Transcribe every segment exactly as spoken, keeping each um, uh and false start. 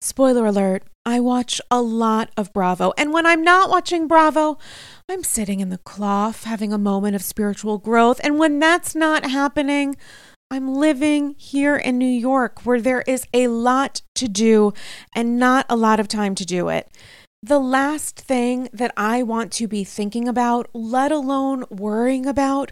Spoiler alert, I watch a lot of Bravo. And when I'm not watching Bravo, I'm sitting in the cloth having a moment of spiritual growth. And when that's not happening, I'm living here in New York where there is a lot to do and not a lot of time to do it. The last thing that I want to be thinking about, let alone worrying about,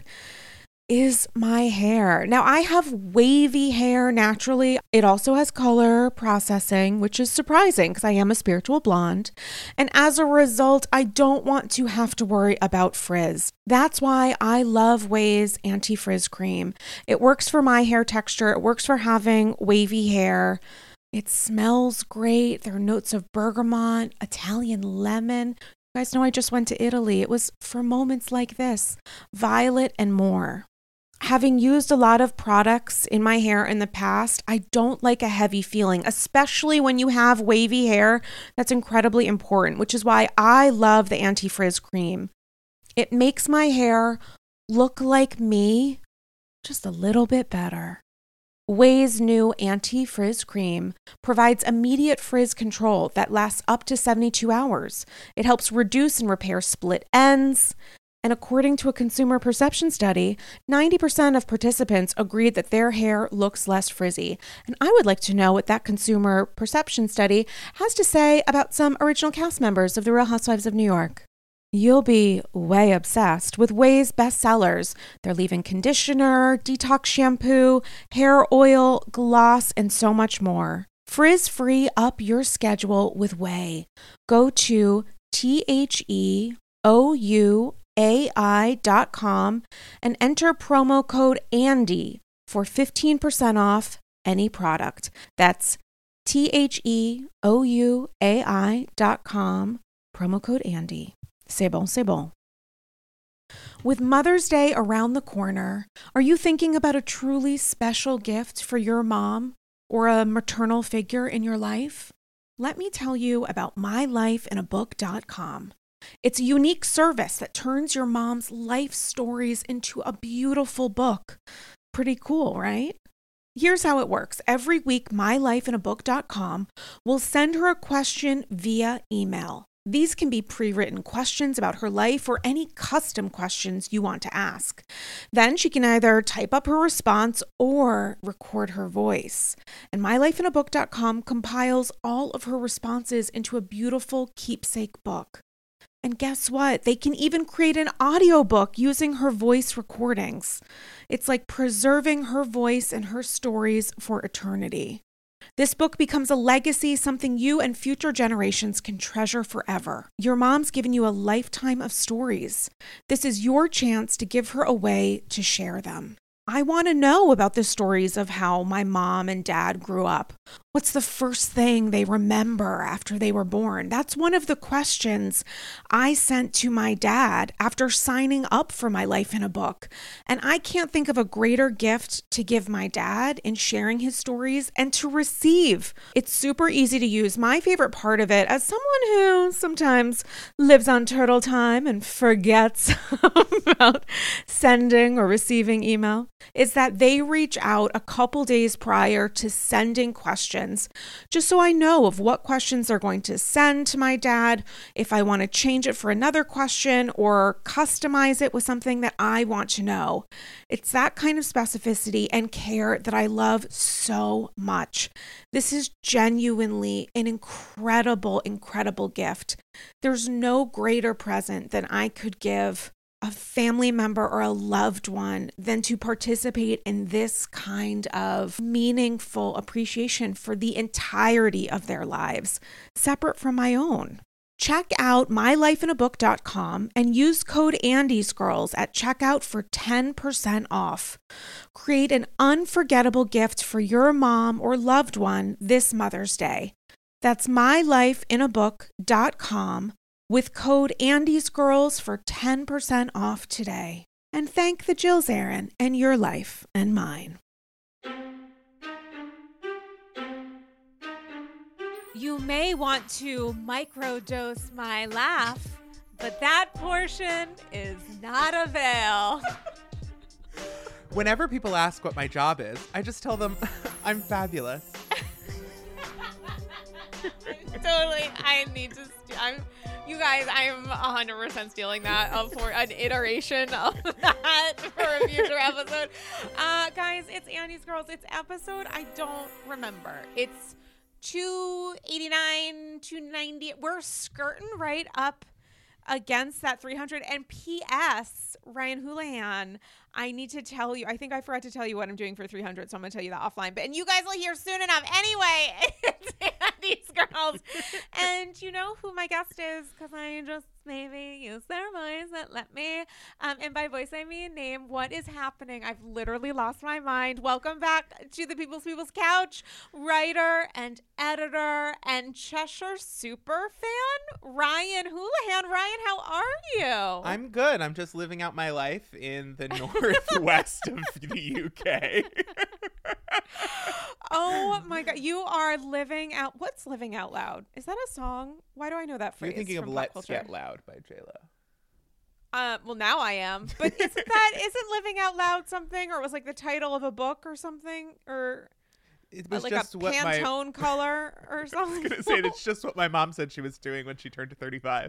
is my hair. Now, I have wavy hair naturally. It also has color processing, which is surprising because I am a spiritual blonde. And as a result, I don't want to have to worry about frizz. That's why I love Ouai's anti-frizz cream. It works for my hair texture. It works for having wavy hair. It smells great. There are notes of bergamot, Italian lemon. You guys know I just went to Italy. It was for moments like this, violet and more. Having used a lot of products in my hair in the past, I don't like a heavy feeling, especially when you have wavy hair. That's incredibly important, which is why I love the anti-frizz cream. It makes my hair look like me just a little bit better. Ouai's new anti-frizz cream provides immediate frizz control that lasts up to seventy-two hours. It helps reduce and repair split ends. And according to a consumer perception study, ninety percent of participants agreed that their hair looks less frizzy. And I would like to know what that consumer perception study has to say about some original cast members of The Real Housewives of New York. You'll be way obsessed with Ouai's bestsellers. Their leave-in conditioner, detox shampoo, hair oil, gloss, and so much more. Frizz-free up your schedule with Ouai. Go to T H E O U A I dot com and enter promo code Andy for fifteen percent off any product. That's T H E O U A I dot com, promo code Andy. C'est bon, c'est bon. With Mother's Day around the corner, are you thinking about a truly special gift for your mom or a maternal figure in your life? Let me tell you about my life in a book dot com. It's a unique service that turns your mom's life stories into a beautiful book. Pretty cool, right? Here's how it works. Every week, my life in a book dot com will send her a question via email. These can be pre-written questions about her life or any custom questions you want to ask. Then she can either type up her response or record her voice. And my life in a book dot com compiles all of her responses into a beautiful keepsake book. And guess what? They can even create an audiobook using her voice recordings. It's like preserving her voice and her stories for eternity. This book becomes a legacy, something you and future generations can treasure forever. Your mom's given you a lifetime of stories. This is your chance to give her a way to share them. I want to know about the stories of how my mom and dad grew up. What's the first thing they remember after they were born? That's one of the questions I sent to my dad after signing up for my life in a book. And I can't think of a greater gift to give my dad in sharing his stories and to receive. It's super easy to use. My favorite part of it, as someone who sometimes lives on turtle time and forgets about sending or receiving email, is that they reach out a couple days prior to sending questions, just so I know of what questions they're going to send to my dad, if I want to change it for another question or customize it with something that I want to know. It's that kind of specificity and care that I love so much. This is genuinely an incredible, incredible gift. There's no greater present than I could give a family member or a loved one than to participate in this kind of meaningful appreciation for the entirety of their lives, separate from my own. Check out my life in a book dot com and use code ANDYSGIRLS at checkout for ten percent off. Create an unforgettable gift for your mom or loved one this Mother's Day. That's my life in a book dot com. with code ANDYSGIRLS for ten percent off today. And thank the Jills Aaron and your life and mine. You may want to microdose my laugh, but that portion is not avail. Whenever people ask what my job is, I just tell them I'm fabulous. Totally. I need to. St- I'm. You guys, I'm one hundred percent stealing that uh, for an iteration of that for a future episode. Uh, guys, it's Andy's Girls. It's episode I don't remember. It's two eighty-nine, two ninety. We're skirting right up against that three hundred. And P S Ryan Houlihan, I need to tell you, I think I forgot to tell you what I'm doing for three hundred, so I'm going to tell you that offline. But and you guys will hear soon enough. Anyway, it's Andy's Girls. And you know who my guest is, because I just maybe use their voice that let me. Um, and by voice, I mean name. What is happening? I've literally lost my mind. Welcome back to the People's People's Couch, writer and editor and Cheshire super fan, Ryan Houlihan. Ryan, how are you? I'm good. I'm just living out my life in the northwest of the U K. Oh my God. You are living out. What's Living Out Loud? Is that a song? Why do I know that phrase? You're thinking of from Let's culture? Get Loud by J-Lo. Uh, well, now I am. But isn't that, isn't Living Out Loud something? Or it was like the title of a book or something? Or It was uh, like just a what Pantone my... color or something? I was going to say, that's just what my mom said she was doing when she turned to thirty-five.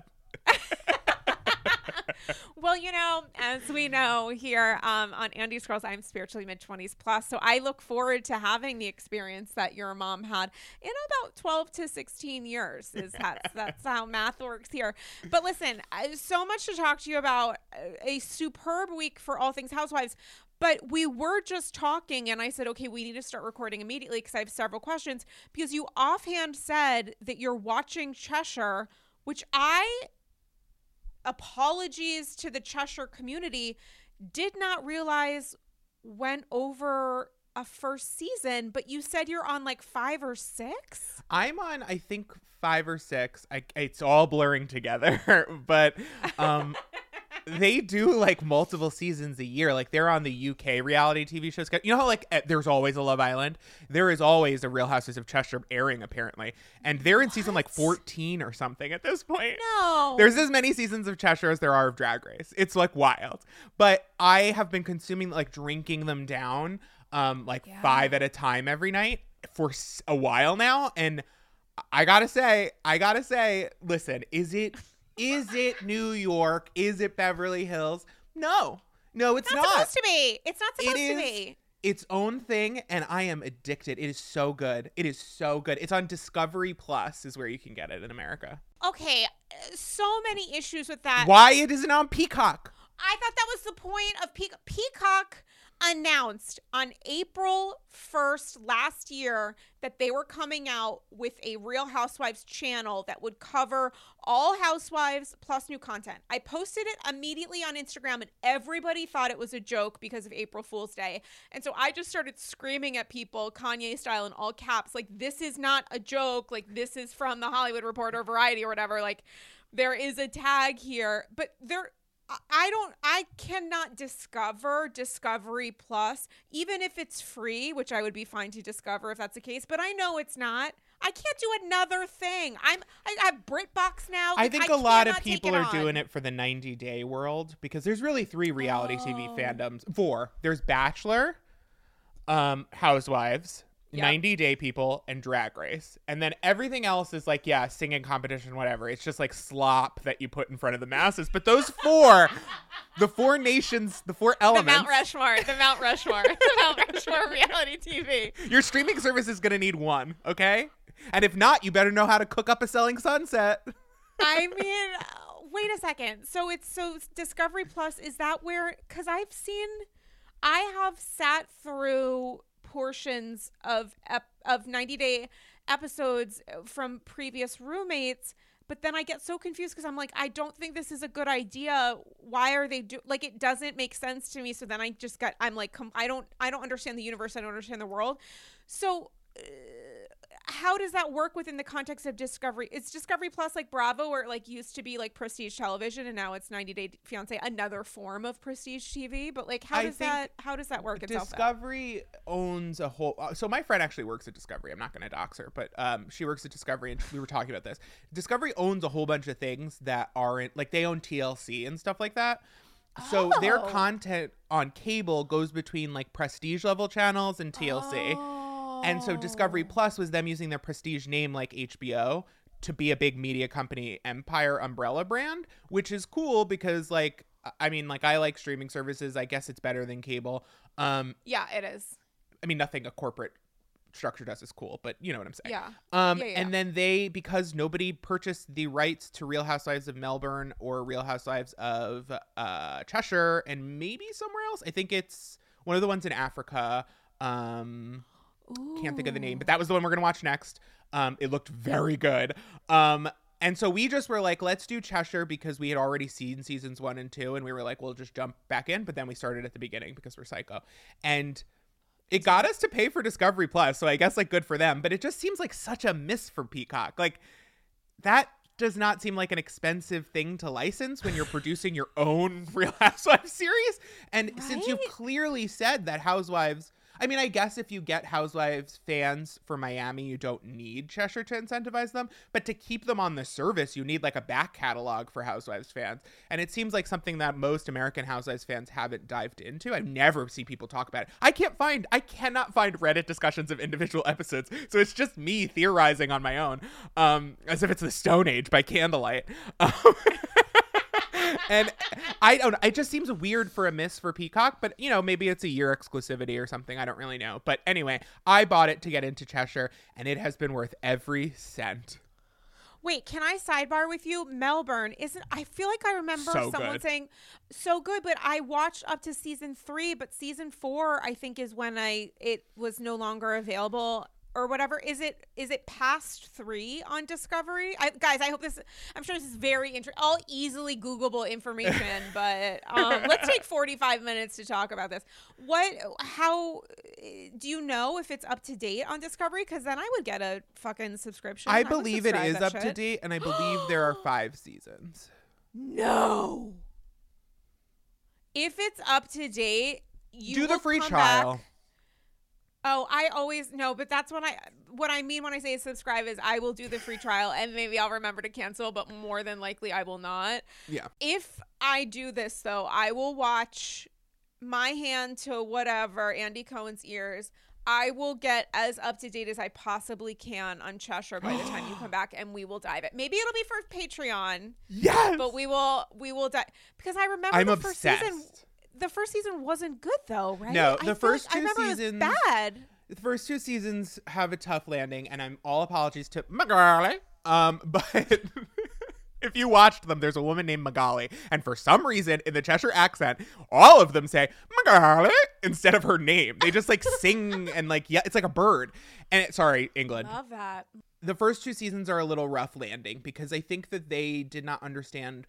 Well, you know, as we know here um, on Andy's Girls, I'm spiritually mid-twenties plus. So I look forward to having the experience that your mom had in about twelve to sixteen years. Is that, That's how math works here. But listen, I, so much to talk to you about. A superb week for all things Housewives. But we were just talking and I said, okay, we need to start recording immediately because I have several questions. Because you offhand said that you're watching Cheshire, which I... apologies to the Cheshire community, did not realize went over a first season, but you said you're on like five or six? I'm on, I think, five or six. I, it's all blurring together, but um, they do like multiple seasons a year. Like they're on the U K reality T V shows. You know how like there's always a Love Island? There is always a Real Housewives of Cheshire airing apparently. And they're in what? season like fourteen or something at this point. No. There's as many seasons of Cheshire as there are of Drag Race. It's like wild. But I have been consuming, like drinking them down um, like yeah. five at a time every night for a while now. And I gotta say, I gotta say, listen, is it... Is it New York? Is it Beverly Hills? No. No, it's not. not. supposed to be. It's not supposed it to be. Its own thing, and I am addicted. It is so good. It is so good. It's on Discovery Plus is where you can get it in America. Okay. So many issues with that. Why it isn't on Peacock? I thought that was the point of Peacock. Peacock announced on April first last year that they were coming out with a Real Housewives channel that would cover all Housewives plus new content. I posted it immediately on Instagram and everybody thought it was a joke because of April Fool's Day. And so I just started screaming at people, Kanye style in all caps, like, this is not a joke. Like, this is from the Hollywood Reporter, Variety or whatever. Like, there is a tag here, but there I don't, I cannot discover Discovery Plus, even if it's free, which I would be fine to discover if that's the case, but I know it's not. I can't do another thing. I'm, I have BritBox now. I Like, think I a lot of cannot take people it are on. doing it for the ninety day world because there's really three reality Oh. T V fandoms. Four. There's Bachelor, um, Housewives, Yep. ninety day people, and Drag Race. And then everything else is like, yeah, singing competition, whatever. It's just like slop that you put in front of the masses. But those four, the four nations, the four elements. The Mount Rushmore. The Mount Rushmore. the Mount Rushmore reality T V. Your streaming service is going to need one, okay? And if not, you better know how to cook up a Selling Sunset. I mean, uh, wait a second. So it's so Discovery Plus, is that where, because I've seen, I have sat through portions of ep- of ninety day episodes from previous roommates, but then I get so confused because I'm like, I don't think this is a good idea. Why are they do like, it doesn't make sense to me. So then I just got, I'm like, com- I don't, I don't understand the universe. I don't understand the world. So uh, how does that work within the context of Discovery? It's Discovery Plus like Bravo, where it like used to be like prestige television and now it's ninety day fiance, another form of prestige T V. But like, how I does think that, how does that work itself out? Discovery owns a whole, uh, so my friend actually works at Discovery. I'm not going to dox her, but um, she works at Discovery and we were talking about this. Discovery owns a whole bunch of things that aren't, like they own T L C and stuff like that. So Oh. their content on cable goes between like prestige level channels and T L C. Oh. And so Discovery Plus was them using their prestige name like H B O to be a big media company empire umbrella brand, which is cool because like, I mean, like I like streaming services. I guess it's better than cable. Um, yeah, it is. I mean, nothing a corporate structure does is cool, but you know what I'm saying. Yeah. Um, yeah, yeah. And then they, because nobody purchased the rights to Real Housewives of Melbourne or Real Housewives of uh, Cheshire and maybe somewhere else. I think it's one of the ones in Africa. Um, can't think of the name, but that was the one we're going to watch next. Um, it looked very good. Um, and so we just were like, let's do Cheshire because we had already seen seasons one and two. And we were like, we'll just jump back in. But then we started at the beginning because we're psycho. And it got us to pay for Discovery Plus. So I guess like good for them. But it just seems like such a miss for Peacock. Like that does not seem like an expensive thing to license when you're producing your own Real Housewives series. And Right? since you've clearly said that Housewives, I mean, I guess if you get Housewives fans for Miami, you don't need Cheshire to incentivize them. But to keep them on the service, you need like a back catalog for Housewives fans. And it seems like something that most American Housewives fans haven't dived into. I never see people talk about it. I can't find, I cannot find Reddit discussions of individual episodes. So it's just me theorizing on my own, um, as if it's the Stone Age by candlelight. Um, And I don't, it just seems weird for a miss for Peacock, but you know, maybe it's a year exclusivity or something. I don't really know. But anyway, I bought it to get into Cheshire and it has been worth every cent. Wait, can I sidebar with you? Melbourne isn't, I feel like I remember So someone good. saying so good, but I watched up to season three, but season four, I think is when I, it was no longer available or whatever. Is it, is it past three on Discovery? I, guys, I hope this, I'm sure this is very interesting, all easily Googleable information, but um, let's take forty-five minutes to talk about this. What, how, do you know if it's up to date on Discovery? Because then I would get a fucking subscription. I would believe it subscribe is that up to shit. date, and I believe there are five seasons. No. If it's up to date, you Do will the free come trial. back. Oh, I always no, but that's when I what I mean when I say subscribe is I will do the free trial and maybe I'll remember to cancel, but more than likely I will not. Yeah. If I do this though, I will watch My Hand to Whatever, Andy Cohen's Ears. I will get as up to date as I possibly can on Cheshire by the time you come back, and we will dive it. Maybe it'll be for Patreon. Yes. But we will we will dive because I remember I'm the obsessed. first season. The first season wasn't good though, right? No, I the feel first like, I two remember seasons- it was bad. The first two seasons have a tough landing, and I'm all apologies to Magali. Um, but if you watched them, there's a woman named Magali, and for some reason, in the Cheshire accent, all of them say Magali instead of her name. They just like sing and like yeah, it's like a bird. And it, sorry, England. Love that. The first two seasons are a little rough landing because I think that they did not understand.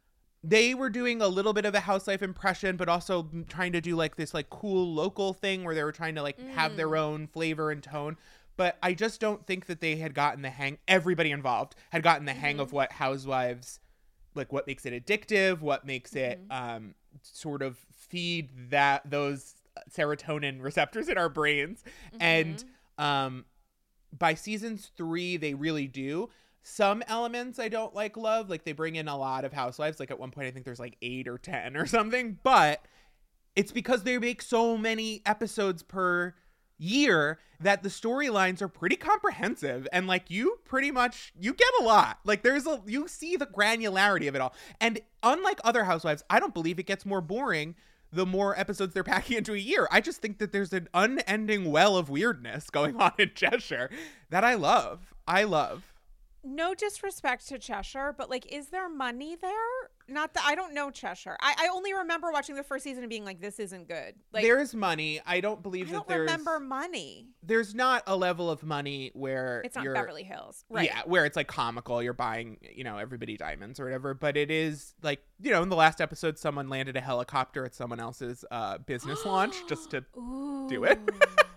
They were doing a little bit of a house life impression, but also trying to do like this like cool local thing where they were trying to like mm. have their own flavor and tone. But I just don't think that they had gotten the hang. Everybody involved had gotten the mm-hmm. hang of what Housewives, like what makes it addictive, what makes it mm-hmm. um, sort of feed that those serotonin receptors in our brains. Mm-hmm. And um, by seasons three, they really do. Some elements I don't like love, like they bring in a lot of housewives. Like at one point, I think there's like eight or ten or something, but it's because they make so many episodes per year that the storylines are pretty comprehensive. And like you pretty much, you get a lot. Like there's a, you see the granularity of it all. And unlike other housewives, I don't believe it gets more boring the more episodes they're packing into a year. I just think that there's an unending well of weirdness going on in Cheshire that I love. I love. No disrespect to Cheshire, but like, is there money there? Not that I don't know Cheshire. I, I only remember watching the first season and being like, this isn't good. Like, there's money. I don't believe I that don't there's. remember money. There's not a level of money where it's not you're, Beverly Hills, right? Yeah, where it's like comical. You're buying, you know, everybody diamonds or whatever. But it is like, you know, in the last episode, someone landed a helicopter at someone else's uh, business launch just to Ooh. do it.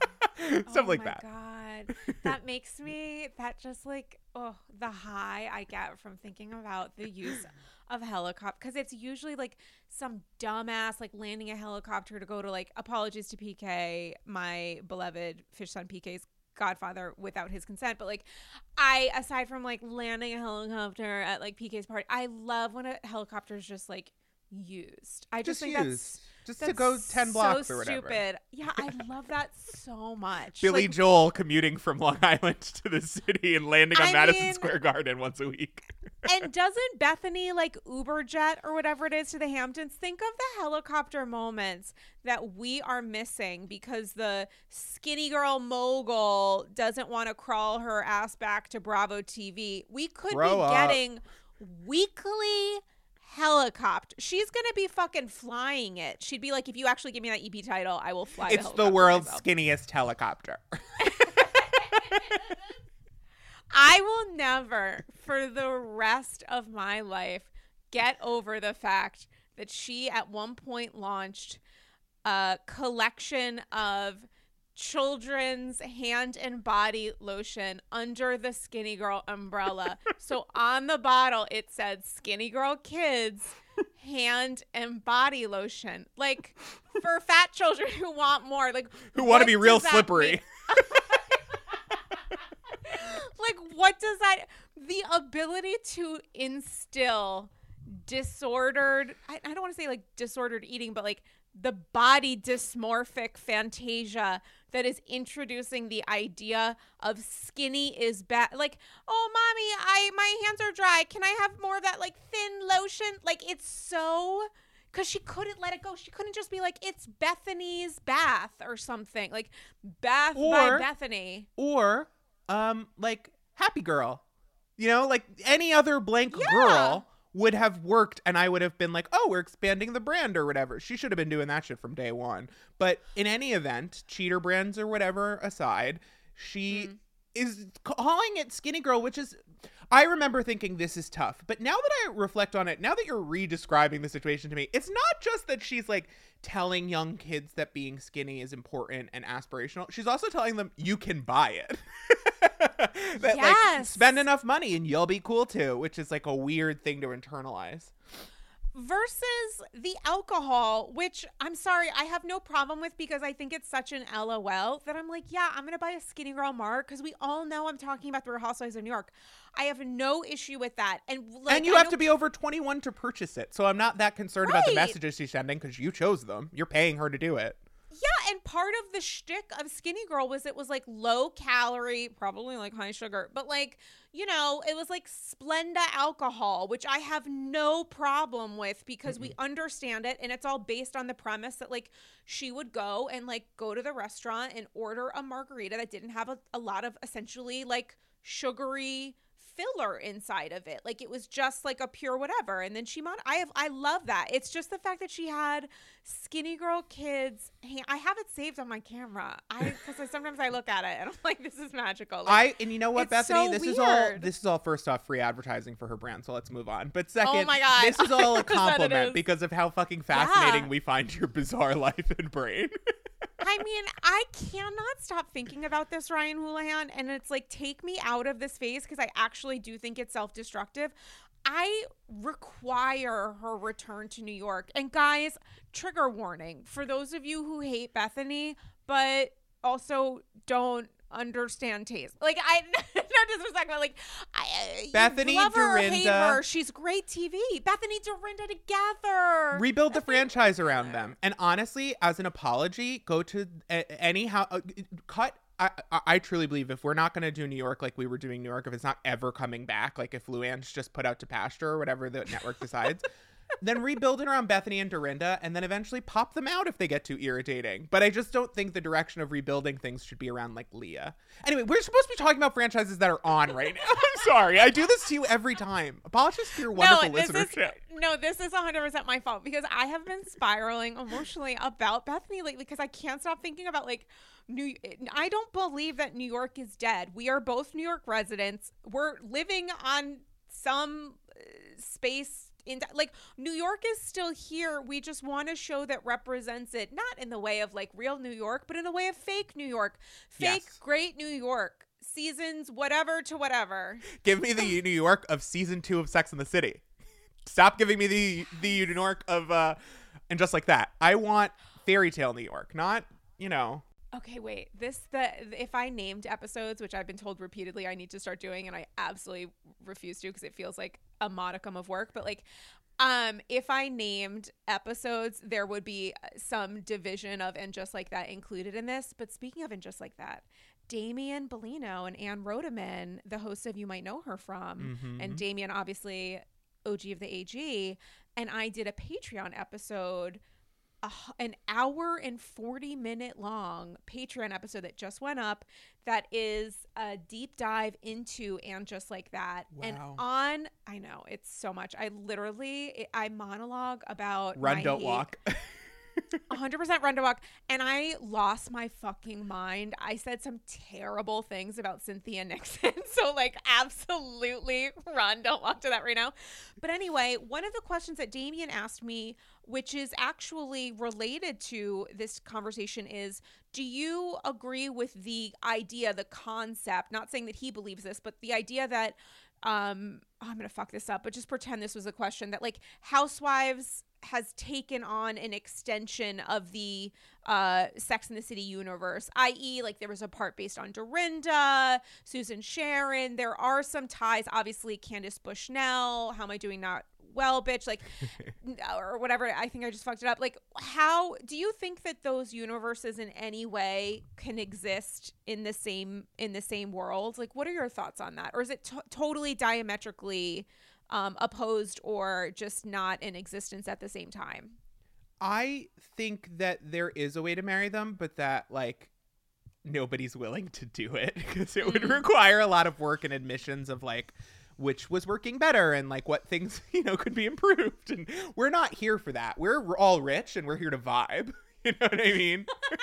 Stuff oh like my that. God. That makes me, that just like, oh, the high I get from thinking about the use of helicopter. Because it's usually like some dumbass like landing a helicopter to go to like, apologies to P K, my beloved fish son P K's godfather without his consent. But like, I, aside from like landing a helicopter at like P K's party, I love when a helicopter is just like used. I just, Just think used. that's just That's to go ten blocks so or whatever. Stupid. Yeah, I love that so much. Billy Like, Joel commuting from Long Island to the city and landing on I Madison mean- Square Garden once a week. and doesn't Bethany like Uber jet or whatever it is to the Hamptons? Think of the helicopter moments that we are missing because the skinny girl mogul doesn't want to crawl her ass back to Bravo T V. We could Grow be up. getting weekly helicopter. She's gonna be fucking flying it. She'd be like, if you actually give me that E P title, I will fly. It's the, the world's myself. skinniest helicopter. I will never, for the rest of my life, get over the fact that she at one point launched a collection of children's hand and body lotion under the Skinny Girl umbrella. So on the bottle, it said Skinny Girl Kids hand and body lotion. Like, for fat children who want more. Like, Who want to what be real does that slippery. mean? Like, what does that, the ability to instill disordered, I, I don't want to say like disordered eating, but like the body dysmorphic fantasia that is introducing the idea of skinny is bad. Like, oh, mommy, I, my hands are dry. Can I have more of that like thin lotion? Like, it's so, because she couldn't let it go. She couldn't just be like, it's Bethany's bath or something. Like, bath by Or- Bethany. Or, um, like, Happy Girl. You know, like any other blank Yeah. girl would have worked, and I would have been like, oh, we're expanding the brand or whatever. She should have been doing that shit from day one. But in any event, cheater brands or whatever aside, she Mm. is calling it Skinny Girl, which is, I remember thinking this is tough. But now that I reflect on it, now that you're re-describing the situation to me, it's not just that she's like telling young kids that being skinny is important and aspirational. She's also telling them you can buy it. That like Yes. spend enough money and you'll be cool too, which is like a weird thing to internalize. Versus the alcohol, which I'm sorry, I have no problem with because I think it's such an LOL that I'm like, yeah, I'm going to buy a Skinny Girl Mark because we all know I'm talking about the Real Housewives of New York. I have no issue with that. And like, and you I have know- to be over twenty-one to purchase it. So I'm not that concerned about the Right. messages she's sending because you chose them. You're paying her to do it. Yeah, and part of the shtick of Skinny Girl was it was like low calorie, probably like high sugar, but like, you know, it was like Splenda alcohol, which I have no problem with because Mm-mm. we understand it. And it's all based on the premise that like she would go and like go to the restaurant and order a margarita that didn't have a, a lot of essentially like sugary filler inside of it. Like it was just like a pure whatever. And then she mod I have I love that. It's just the fact that she had Skinny Girl Kids. Hey, I have it saved on my camera. I because I, sometimes I look at it and I'm like, this is magical. Like, I and you know what, it's Bethany, so this is all weird. this is all first off free advertising for her brand, so let's move on. But second, Oh my God. this is all a one hundred percent it compliment is. because of how fucking fascinating Yeah. we find your bizarre life and brain. I mean, I cannot stop thinking about this, Ryan Houlihan, and it's like, take me out of this phase because I actually do think it's self-destructive. I require her return to New York. And guys, trigger warning for those of you who hate Bethany, but also don't understand taste. Like, I no disrespect, but like, I Bethany love her or hate Dorinda- her. She's great T V. Bethany Dorinda together. Rebuild the franchise around them. And honestly, as an apology, go to a- any how uh, cut. I, I I truly believe if we're not going to do New York like we were doing New York, if it's not ever coming back, like if Luann's just put out to pasture or whatever the network decides, then rebuild it around Bethany and Dorinda and then eventually pop them out if they get too irritating. But I just don't think the direction of rebuilding things should be around like Leah. Anyway, we're supposed to be talking about franchises that are on right now. I'm sorry. I do this to you every time. Apologies for your wonderful this is, listenership. no, this is one hundred percent my fault because I have been spiraling emotionally about Bethany lately because I can't stop thinking about like New. I don't believe that New York is dead. We are both New York residents. We're living on some uh, space. In, like New York is still here. We just want a show that represents it, not in the way of like real New York, but in the way of fake New York, fake Yes. great New York seasons, whatever to whatever. Give me the New York of season two of Sex and the City. Stop giving me the the New York of uh and just like that. I want fairy tale New York, not, you know, Okay, wait. This the if I named episodes, which I've been told repeatedly I need to start doing, and I absolutely refuse to because it feels like a modicum of work. But like, um, if I named episodes, there would be some division of And Just Like That included in this. But speaking of And Just Like That, Damien Bellino and Ann Rodeman, the hosts of You Might Know Her From, Mm-hmm. and Damien obviously O G of the A G, and I did a Patreon episode. A, an hour and forty minute long Patreon episode that just went up that is a deep dive into And Just Like That. Wow. And on, I know, it's so much. I literally, I monologue about Run, my don't hate. walk. one hundred percent Run to Walk. And I lost my fucking mind. I said some terrible things about Cynthia Nixon. So, like, absolutely run, don't walk to that right now. But anyway, one of the questions that Damien asked me, which is actually related to this conversation, is do you agree with the idea, the concept, not saying that he believes this, but the idea that, um, oh, I'm going to fuck this up, but just pretend this was a question, that like Housewives has taken on an extension of the uh, Sex and the City universe, that is like there was a part based on Dorinda, Susan Sharon. There are some ties, obviously Candace Bushnell, How Am I Doing Not Well, bitch, like, or whatever. I think I just fucked it up. Like, how do you think that those universes in any way can exist in the same, in the same world? Like, what are your thoughts on that? Or is it t- totally diametrically Um, opposed or just not in existence at the same time? I think that there is a way to marry them, but that like nobody's willing to do it because it would Mm. require a lot of work and admissions of like which was working better and like what things, you know, could be improved. And we're not here for that. We're, we're all rich and we're here to vibe. You know what I mean?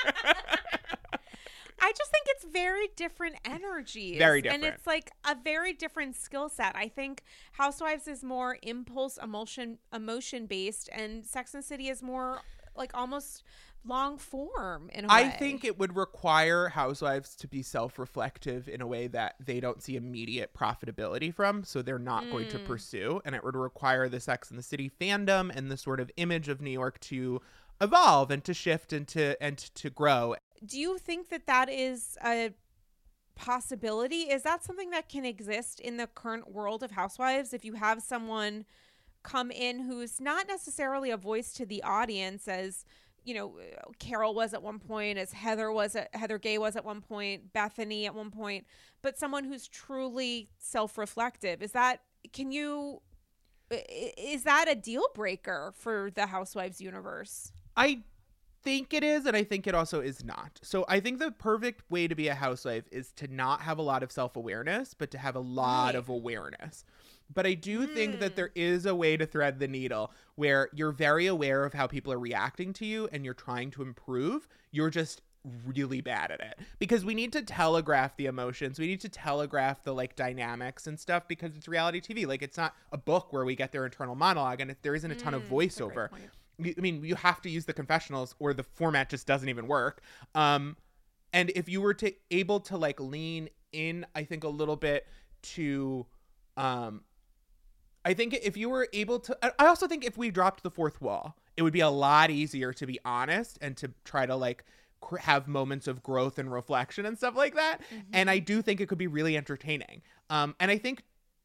I just think it's very different energies. Very different. And it's like a very different skill set. I think Housewives is more impulse, emotion, emotion based, and Sex and the City is more like almost long form in a I way. think it would require Housewives to be self-reflective in a way that they don't see immediate profitability from, so they're not mm. going to pursue. And it would require the Sex and the City fandom and the sort of image of New York to evolve and to shift and to and to grow. Do you think that that is a possibility? Is that something that can exist in the current world of Housewives? If you have someone come in who's not necessarily a voice to the audience, as you know, Carol was at one point, as Heather was at Heather Gay was at one point, Bethany at one point, but someone who's truly self-reflective. Is that, can you, is that a deal breaker for the Housewives universe? I think it is, and I think it also is not. So I think the perfect way to be a housewife is to not have a lot of self-awareness, but to have a lot right. of awareness. But I do mm. think that there is a way to thread the needle where you're very aware of how people are reacting to you and you're trying to improve. You're just really bad at it because we need to telegraph the emotions. We need to telegraph the like dynamics and stuff because it's reality T V. Like it's not a book where we get their internal monologue and if there isn't a ton mm, of voiceover. I mean, you have to use the confessionals or the format just doesn't even work. Um, and if you were to able to like lean in, I think a little bit to, um, I think if you were able to, I also think if we dropped the fourth wall, it would be a lot easier to be honest and to try to like cr- have moments of growth and reflection and stuff like that. Mm-hmm. And I do think it could be really entertaining. Um, and I think,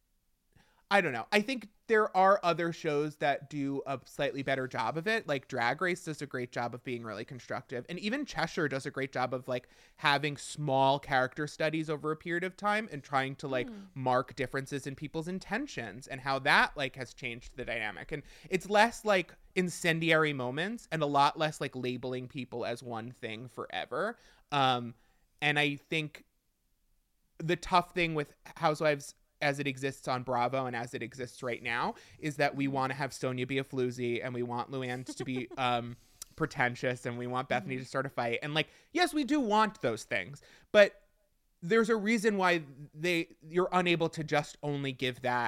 I don't know. I think there are other shows that do a slightly better job of it. Like Drag Race does a great job of being really constructive. And even Cheshire does a great job of like having small character studies over a period of time and trying to like mm. mark differences in people's intentions and how that like has changed the dynamic. And it's less like incendiary moments and a lot less like labeling people as one thing forever. Um, and I think the tough thing with Housewives as it exists on Bravo and as it exists right now is that we want to have Sonia be a floozy and we want Luann to be um, pretentious and we want Bethany mm-hmm. to start a fight. And like, yes, we do want those things, but there's a reason why they you're unable to just only give that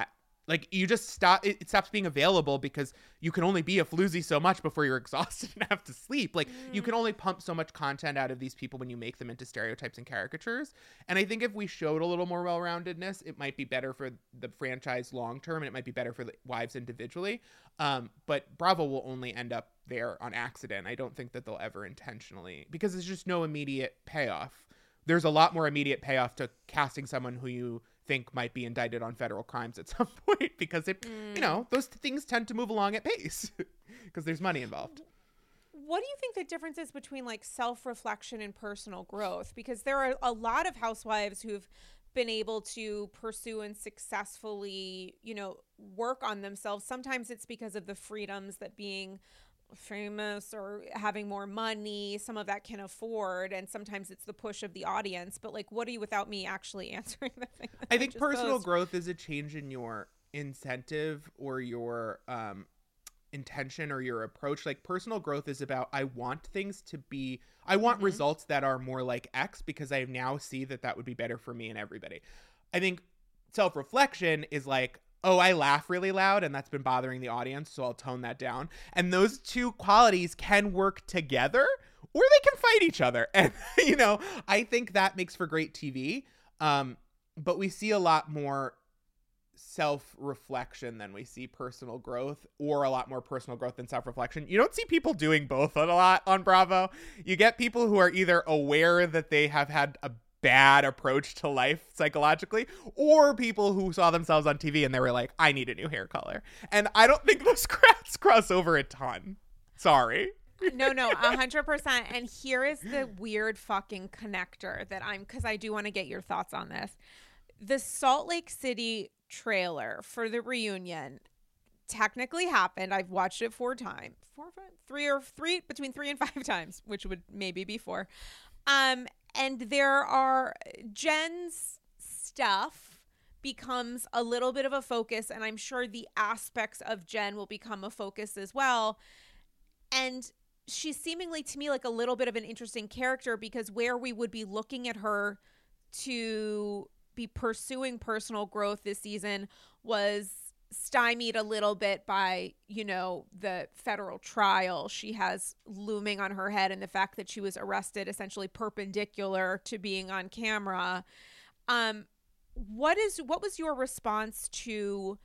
Like, you just stop, it, it stops being available because you can only be a floozy so much before you're exhausted and have to sleep. Like, mm. you can only pump so much content out of these people when you make them into stereotypes and caricatures. And I think if we showed a little more well-roundedness, it might be better for the franchise long-term, and it might be better for the wives individually. Um, but Bravo will only end up there on accident. I don't think that they'll ever intentionally, because there's just no immediate payoff. There's a lot more immediate payoff to casting someone who you think might be indicted on federal crimes at some point, because it, mm. you know, those things tend to move along at pace because there's money involved. What do you think the difference is between like self-reflection and personal growth? Because there are a lot of housewives who've been able to pursue and successfully, you know, work on themselves. Sometimes it's because of the freedoms that being famous or having more money, some of that can afford, and sometimes it's the push of the audience. But like, what are you, without me actually answering the thing that I think I personal posed? growth is a change in your incentive or your um intention or your approach. Like, personal growth is about, I want things to be, I want mm-hmm. results that are more like X, because I now see that that would be better for me and everybody. I think self-reflection is like, oh, I laugh really loud and that's been bothering the audience, so I'll tone that down. And those two qualities can work together, or they can fight each other. And, you know, I think that makes for great T V. Um, but we see a lot more self-reflection than we see personal growth, or a lot more personal growth than self-reflection. You don't see people doing both a lot on Bravo. You get people who are either aware that they have had a bad approach to life psychologically, or people who saw themselves on T V and they were like, I need a new hair color. And I don't think those crowds cross over a ton. Sorry. No, no, a hundred percent. And here is the weird fucking connector that I'm, because I do want to get your thoughts on this. The Salt Lake City trailer for the reunion technically happened. I've watched it four times, four, five, three or three, between three and five times, which would maybe be four. Um, And there are, Jen's stuff becomes a little bit of a focus, and I'm sure the aspects of Jen will become a focus as well. And she's seemingly to me like a little bit of an interesting character, because where we would be looking at her to be pursuing personal growth this season was stymied a little bit by, you know, the federal trial she has looming on her head, and the fact that she was arrested essentially perpendicular to being on camera. Um, what is what was your response to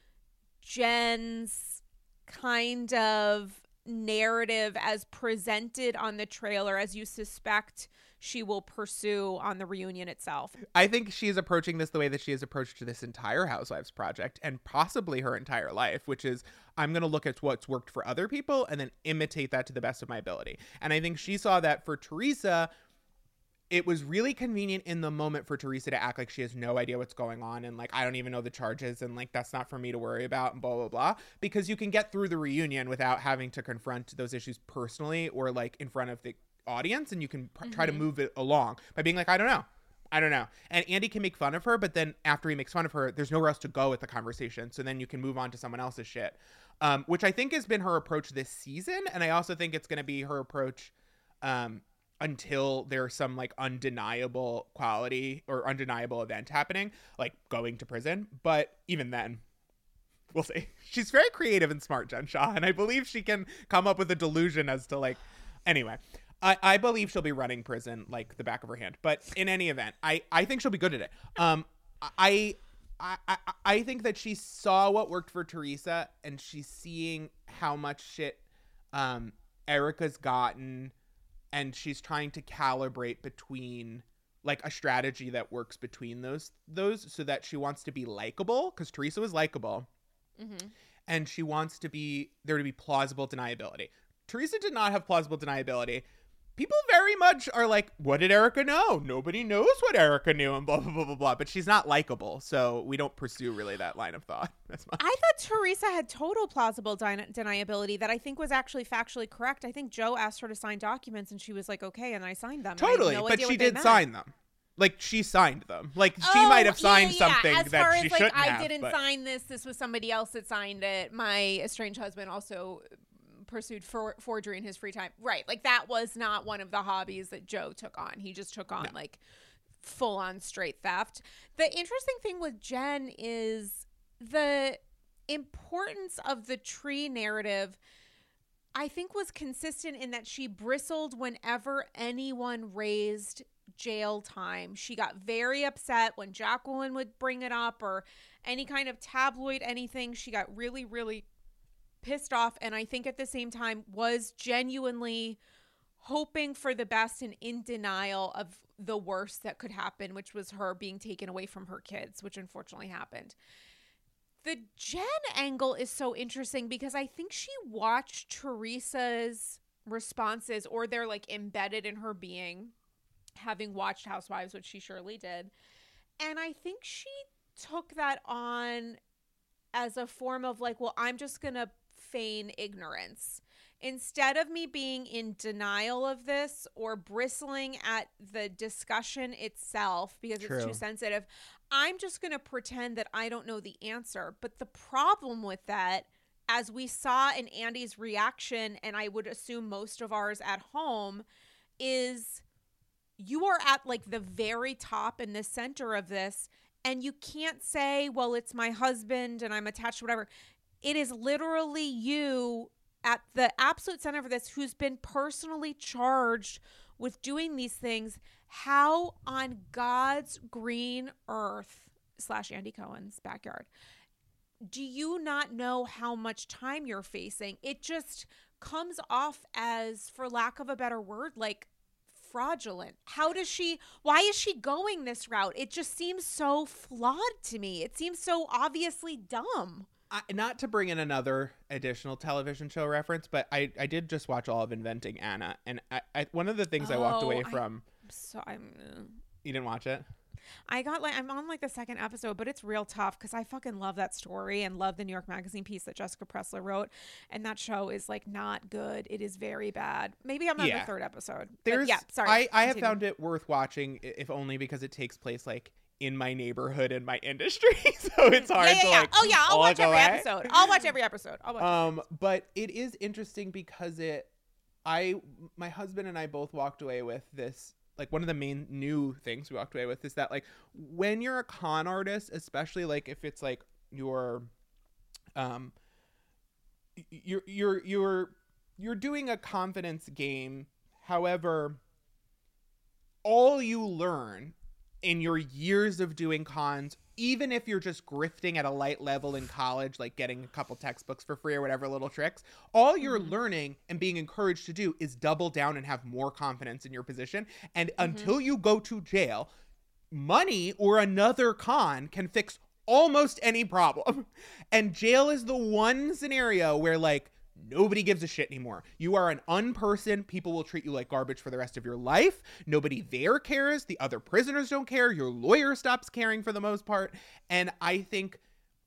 Jen's kind of narrative as presented on the trailer, as you suspect she will pursue on the reunion itself? I think she's approaching this the way that she has approached this entire Housewives project, and possibly her entire life, which is, I'm going to look at what's worked for other people and then imitate that to the best of my ability. And I think she saw that for Teresa, it was really convenient in the moment for Teresa to act like she has no idea what's going on, and like, I don't even know the charges, and like, that's not for me to worry about, and blah, blah, blah. Because you can get through the reunion without having to confront those issues personally or like in front of the audience, and you can pr- mm-hmm. try to move it along by being like, I don't know. I don't know. And Andy can make fun of her, but then after he makes fun of her, there's nowhere else to go with the conversation. So then you can move on to someone else's shit, um, which I think has been her approach this season. And I also think it's going to be her approach um, until there's some like undeniable quality or undeniable event happening, like going to prison. But even then, we'll see. She's very creative and smart, Jen Shah, and I believe she can come up with a delusion as to like, anyway. I, I believe she'll be running prison like the back of her hand. But in any event, I, I think she'll be good at it. Um, I, I I I think that she saw what worked for Teresa, and she's seeing how much shit um, Erika's gotten, and she's trying to calibrate between like a strategy that works between those those so that she wants to be likable, because Teresa was likable, mm-hmm. and she wants to be there to be plausible deniability. Teresa did not have plausible deniability. People very much are like, what did Erika know? Nobody knows what Erika knew, and blah, blah, blah, blah, blah. But she's not likable, so we don't pursue really that line of thought. That's my- I thought Teresa had total plausible den- deniability that I think was actually factually correct. I think Joe asked her to sign documents, and she was like, okay, and I signed them. Totally, no but she did meant. sign them. Like, she signed them. Like, she oh, might have signed yeah, yeah. something as that far she as, like, shouldn't I have. I didn't but... sign this. This was somebody else that signed it. My estranged husband also pursued for- forgery in his free time. Right. Like, that was not one of the hobbies that Joe took on. He just took on, no. like, full-on straight theft. The interesting thing with Jen is the importance of the tree narrative, I think, was consistent in that she bristled whenever anyone raised jail time. She got very upset when Jacqueline would bring it up, or any kind of tabloid anything. She got really, really pissed off, and I think at the same time was genuinely hoping for the best and in denial of the worst that could happen, which was her being taken away from her kids, which unfortunately happened. The Jen angle is so interesting because I think she watched Teresa's responses, or they're like embedded in her being, having watched Housewives, which she surely did. And I think she took that on as a form of like, well, I'm just going to feign ignorance. Instead of me being in denial of this or bristling at the discussion itself because True. It's too sensitive, I'm just going to pretend that I don't know the answer. But the problem with that, as we saw in Andy's reaction, and I would assume most of ours at home, is you are at like the very top in the center of this, and you can't say, well, it's my husband and I'm attached to whatever. It is literally you at the absolute center of this who's been personally charged with doing these things. How on God's green earth slash Andy Cohen's backyard do you not know how much time you're facing? It just comes off as, for lack of a better word, like fraudulent. How does she, why is she going this route? It just seems so flawed to me. It seems so obviously dumb. I, not to bring in another additional television show reference, but I, I did just watch all of Inventing Anna, and I, I one of the things oh, I walked away from. I'm so I'm. Uh, you didn't watch it? I got like I'm on like the second episode, but it's real tough because I fucking love that story and love the New York Magazine piece that Jessica Pressler wrote, and that show is like not good. It is very bad. Maybe I'm on yeah. the third episode. There's but yeah, sorry. I, I have found it worth watching, if only because it takes place like in my neighborhood and my industry, so it's hard yeah, yeah, to yeah. like oh yeah I'll watch every away. episode I'll watch every episode I'll watch um but it is interesting because it I my husband and I both walked away with this, like one of the main new things we walked away with is that like when you're a con artist, especially like if it's like your um you're you're you're you're doing a confidence game, however all you learn in your years of doing cons, even if you're just grifting at a light level in college, like getting a couple textbooks for free or whatever little tricks, all you're mm-hmm. learning and being encouraged to do is double down and have more confidence in your position. And mm-hmm. until you go to jail, money or another con can fix almost any problem. And jail is the one scenario where like nobody gives a shit anymore. You are an unperson. People will treat you like garbage for the rest of your life. Nobody there cares. The other prisoners don't care. Your lawyer stops caring for the most part. And I think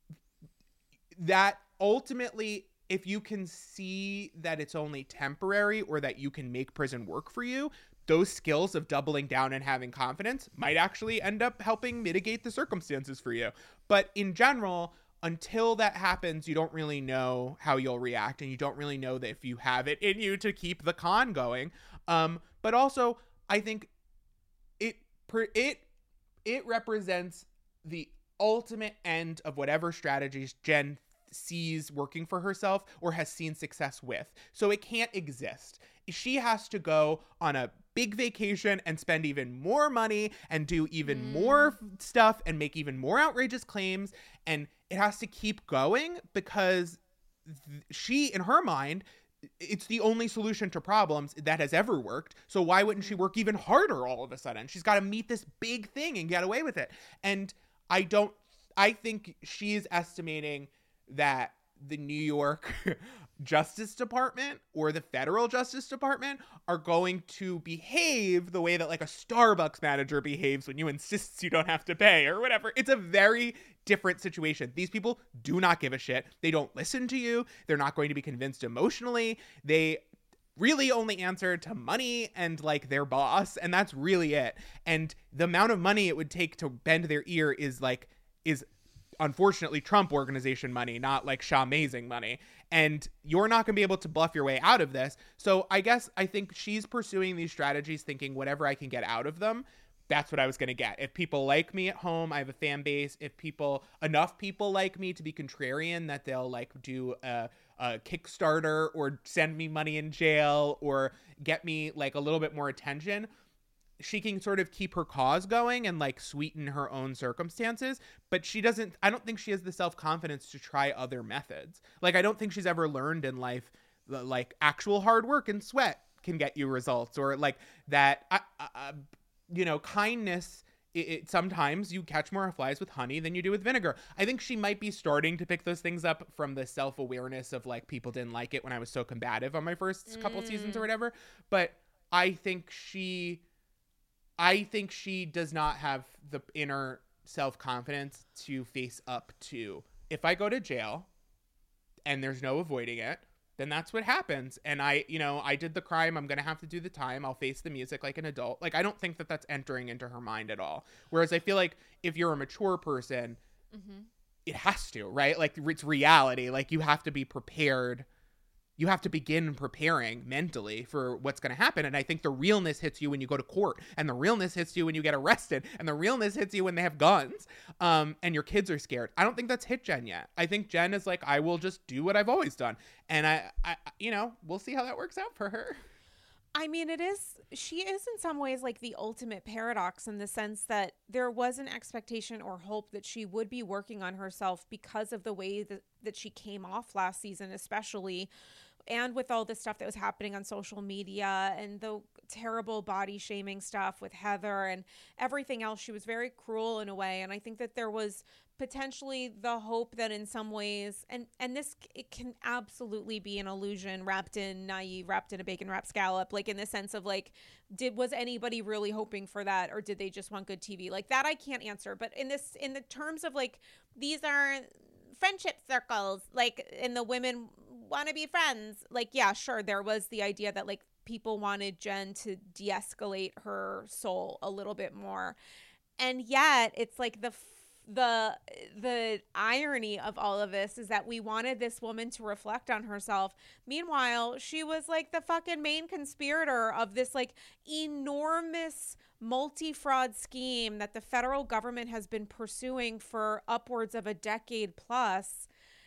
that ultimately, if you can see that it's only temporary or that you can make prison work for you, those skills of doubling down and having confidence might actually end up helping mitigate the circumstances for you. But in general, until that happens, you don't really know how you'll react, and you don't really know that if you have it in you to keep the con going. Um, but also, I think it it it represents the ultimate end of whatever strategies Jen sees working for herself or has seen success with. So it can't exist. She has to go on a big vacation and spend even more money and do even mm. more stuff and make even more outrageous claims. And it has to keep going because th- she, in her mind, it's the only solution to problems that has ever worked. So why wouldn't she work even harder all of a sudden? She's got to meet this big thing and get away with it. And I don't, I think she's estimating that the New York Justice Department or the federal Justice Department are going to behave the way that like a Starbucks manager behaves when you insist you don't have to pay or whatever. It's a very different situation. These people do not give a shit. They don't listen to you. They're not going to be convinced emotionally. They really only answer to money and like their boss, and that's really it. And the amount of money it would take to bend their ear is like is unfortunately Trump organization money, not like Shamazing money. And you're not going to be able to bluff your way out of this. So I guess I think she's pursuing these strategies thinking whatever I can get out of them. that's what I was going to get. If people like me at home, I have a fan base. If people, enough people like me to be contrarian that they'll like do a, a Kickstarter or send me money in jail or get me like a little bit more attention, she can sort of keep her cause going and like sweeten her own circumstances. But she doesn't, I don't think she has the self-confidence to try other methods. Like, I don't think she's ever learned in life, like actual hard work and sweat can get you results, or like that, uh, uh, you know, kindness. It, it, sometimes you catch more flies with honey than you do with vinegar. I think she might be starting to pick those things up from the self-awareness of like, people didn't like it when I was so combative on my first mm. couple seasons or whatever. But I think she, I think she does not have the inner self-confidence to face up to, if I go to jail and there's no avoiding it, then that's what happens. And I, you know, I did the crime. I'm going to have to do the time. I'll face the music like an adult. Like, I don't think that that's entering into her mind at all. Whereas I feel like if you're a mature person, mm-hmm. it has to, right? Like, it's reality. Like, you have to be prepared. You have to begin preparing mentally for what's going to happen. And I think the realness hits you when you go to court, and the realness hits you when you get arrested, and the realness hits you when they have guns, um, and your kids are scared. I don't think that's hit Jen yet. I think Jen is like, I will just do what I've always done. And I, I you know, we'll see how that works out for her. I mean, it is, she is in some ways like the ultimate paradox, in the sense that there was an expectation or hope that she would be working on herself because of the way that, that she came off last season, especially, and with all the stuff that was happening on social media and the terrible body shaming stuff with Heather and everything else. She was very cruel in a way. And I think that there was potentially the hope that in some ways, and, and this, it can absolutely be an illusion wrapped in naive, wrapped in a bacon wrapped scallop, like in the sense of like, did, was anybody really hoping for that? Or did they just want good T V? Like that, I can't answer. But in this, in the terms of like, these are friendship circles, like, and the women want to be friends. Like, yeah, sure. There was the idea that like people wanted Jen to de-escalate her soul a little bit more. And yet it's like the, the, the irony of all of this is that we wanted this woman to reflect on herself. Meanwhile, she was like the fucking main conspirator of this like enormous multi-fraud scheme that the federal government has been pursuing for upwards of a decade plus.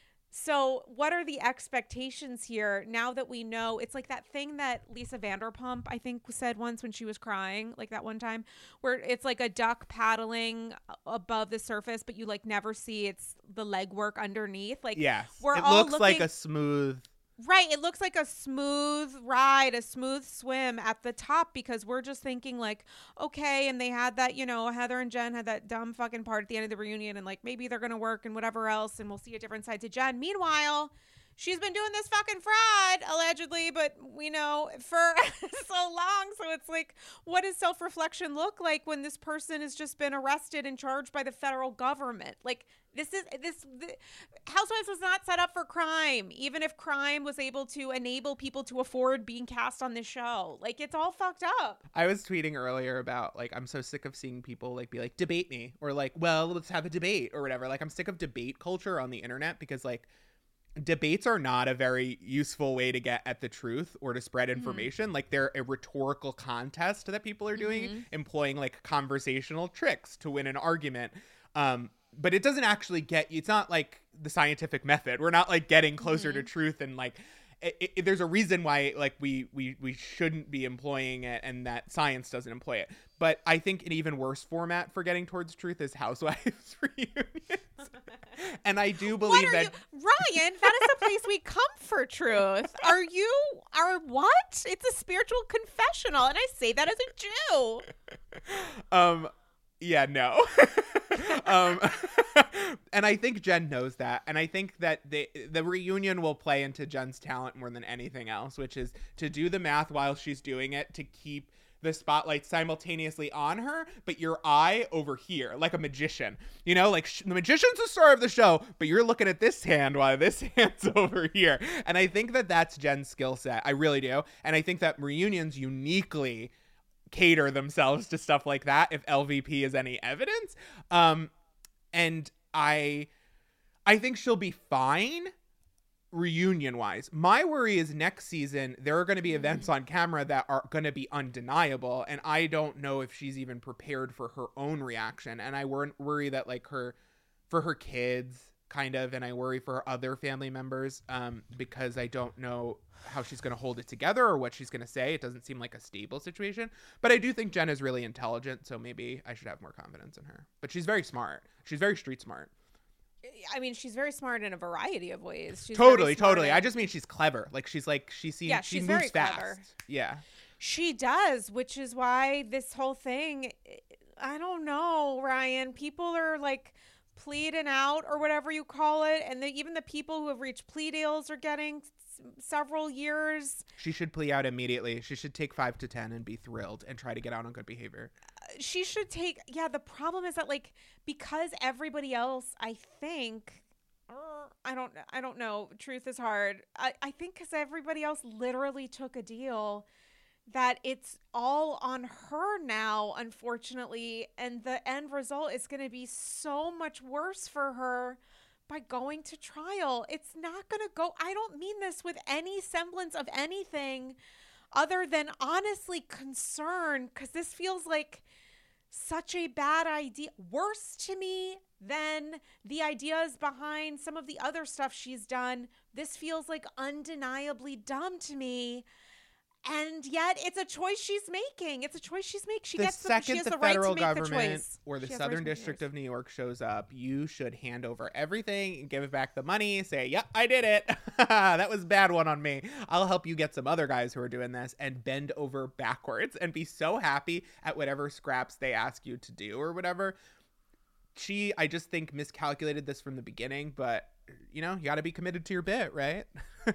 So what are the expectations here now that we know? It's like that thing that Lisa Vanderpump, I think, said once when she was crying, like that one time, where it's like a duck paddling above the surface, but you like never see it's the legwork underneath. Like, yes, we're it all looks looking, like a smooth. Right. It looks like a smooth ride, a smooth swim at the top, because we're just thinking like, okay. And they had that, you know, Heather and Jen had that dumb fucking part at the end of the reunion, and like, maybe they're going to work and whatever else. And we'll see a different side to Jen. Meanwhile, she's been doing this fucking fraud, allegedly, but we know for so long. So it's like, what does self-reflection look like when this person has just been arrested and charged by the federal government? Like, this is this the, Housewives was not set up for crime, even if crime was able to enable people to afford being cast on this show. Like, it's all fucked up. I was tweeting earlier about like, I'm so sick of seeing people like be like, debate me, or like, well, let's have a debate or whatever. Like, I'm sick of debate culture on the internet, because like, debates are not a very useful way to get at the truth or to spread information. Mm-hmm. Like, they're a rhetorical contest that people are doing, mm-hmm. employing like conversational tricks to win an argument. Um, but it doesn't actually get you. It's not like the scientific method. We're not like getting closer mm-hmm. to truth, and like, it, it, there's a reason why like we, we, we shouldn't be employing it, and that science doesn't employ it. But I think an even worse format for getting towards truth is Housewives reunions. And I do believe that you, Ryan, that is the place we come for truth. Are you are what? It's a spiritual confessional, and I say that as a Jew. Um yeah, no. um and I think Jen knows that, and I think that the the reunion will play into Jen's talent more than anything else, which is to do the math while she's doing it, to keep the spotlight simultaneously on her, but your eye over here, like a magician. You know, like sh- the magician's the star of the show, but you're looking at this hand while this hand's over here. And I think that that's Jen's skill set. I really do. And I think that reunions uniquely cater themselves to stuff like that, if L V P is any evidence. Um, and I, I think she'll be fine reunion wise. My worry is next season there are going to be events on camera that are going to be undeniable, and I don't know if she's even prepared for her own reaction. And I wor- worry that like her for her kids kind of, and I worry for her other family members um because I don't know how she's going to hold it together or what she's going to say. It doesn't seem like a stable situation, but I do think Jen is really intelligent, so maybe I should have more confidence in her. But she's very smart. She's very street smart. I mean, she's very smart in a variety of ways. She's totally, totally. in... I just mean she's clever. Like she's like she seems yeah, she she's moves very fast. clever. Yeah. She does, which is why this whole thing, I don't know, Ryan. People are like pleading out or whatever you call it, and the, even the people who have reached plea deals are getting s- several years. She should plea out immediately. She should take five to ten and be thrilled and try to get out on good behavior. She should take, yeah, the problem is that like, because everybody else, I think, uh, I don't, I don't know, truth is hard. I, I think because everybody else literally took a deal that it's all on her now, unfortunately, and the end result is going to be so much worse for her by going to trial. It's not going to go, I don't mean this with any semblance of anything other than honestly concern, because this feels like such a bad idea, worse to me than the ideas behind some of the other stuff she's done. This feels like undeniably dumb to me. And yet it's a choice she's making. It's a choice she's making. She the gets the, second she has the, the federal right to make government the choice. or the She has Southern right District of New York shows up, you should hand over everything and give it back the money. Say, yep, I did it. That was a bad one on me. I'll help you get some other guys who are doing this, and bend over backwards and be so happy at whatever scraps they ask you to do or whatever. She, I just think, miscalculated this from the beginning, but you know, you got to be committed to your bit, right?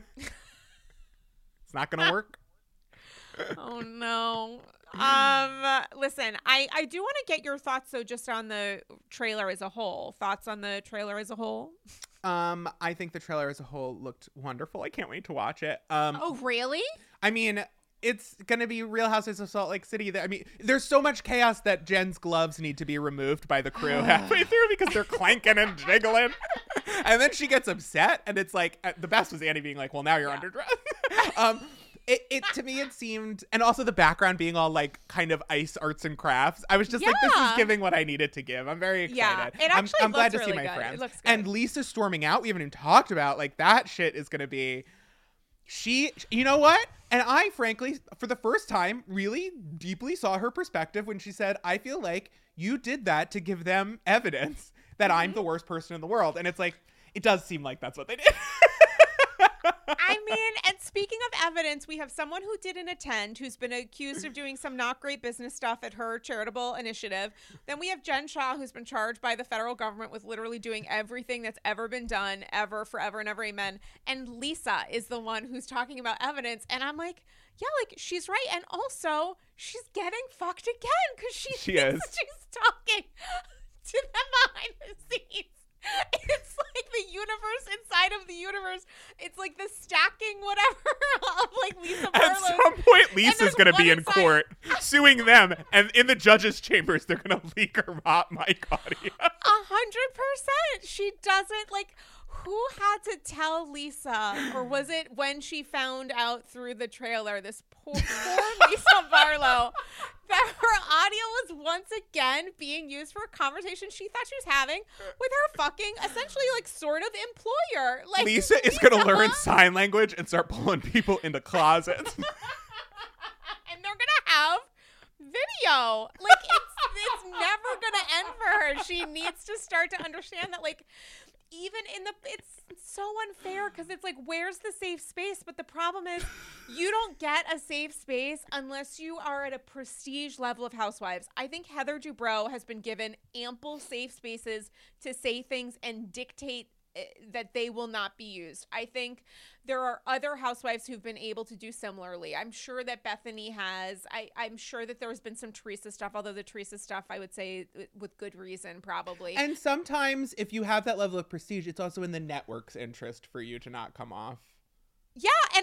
It's not going to work. Oh no. Um listen, I I do want to get your thoughts though just on the trailer as a whole. Thoughts on the trailer as a whole? Um I think the trailer as a whole looked wonderful. I can't wait to watch it. Um Oh, really? I mean, it's going to be Real Housewives of Salt Lake City. I mean, there's so much chaos that Jen's gloves need to be removed by the crew halfway through because they're clanking and jiggling. And then she gets upset, and it's like, the best was Annie being like, well, now you're yeah. underdressed. um It, it to me it seemed, and also the background being all like kind of ice arts and crafts. I was just yeah. like, this is giving what I needed to give. I'm very excited. Yeah, it actually I'm, I'm glad to really see my good. friends. It looks good. And Lisa storming out, we haven't even talked about, like, that shit is gonna be. She, you know what? And I, frankly, for the first time, really deeply saw her perspective when she said, I feel like you did that to give them evidence that mm-hmm. I'm the worst person in the world. And it's like, it does seem like that's what they did. I mean, and speaking of evidence, we have someone who didn't attend, who's been accused of doing some not great business stuff at her charitable initiative. Then we have Jen Shah, who's been charged by the federal government with literally doing everything that's ever been done, ever, forever, and ever, amen. And Lisa is the one who's talking about evidence. And I'm like, yeah, like, she's right. And also, she's getting fucked again because she, she is. She's talking to them behind the scenes. It's like the universe inside of the universe. It's like the stacking whatever of like Lisa Barlow. At some point, Lisa's going to be in inside. court suing them, and in the judge's chambers, they're going to leak her hot mic audio. A hundred percent. She doesn't like. Who had to tell Lisa, or was it when she found out through the trailer, this poor, poor Lisa Barlow, that her audio was once again being used for a conversation she thought she was having with her fucking, essentially, like, sort of employer. Like, Lisa, Lisa is going to learn sign language and start pulling people into closets. And they're going to have video. Like, it's, it's never going to end for her. She needs to start to understand that, like, even in the, it's so unfair because it's like, where's the safe space? But the problem is you don't get a safe space unless you are at a prestige level of housewives. I think Heather Dubrow has been given ample safe spaces to say things and dictate that they will not be used. I think there are other housewives who've been able to do similarly. I'm sure that Bethany has. I, I'm sure that there's been some Teresa stuff, although the Teresa stuff, I would say with good reason, probably. And sometimes if you have that level of prestige, it's also in the network's interest for you to not come off. Yeah, and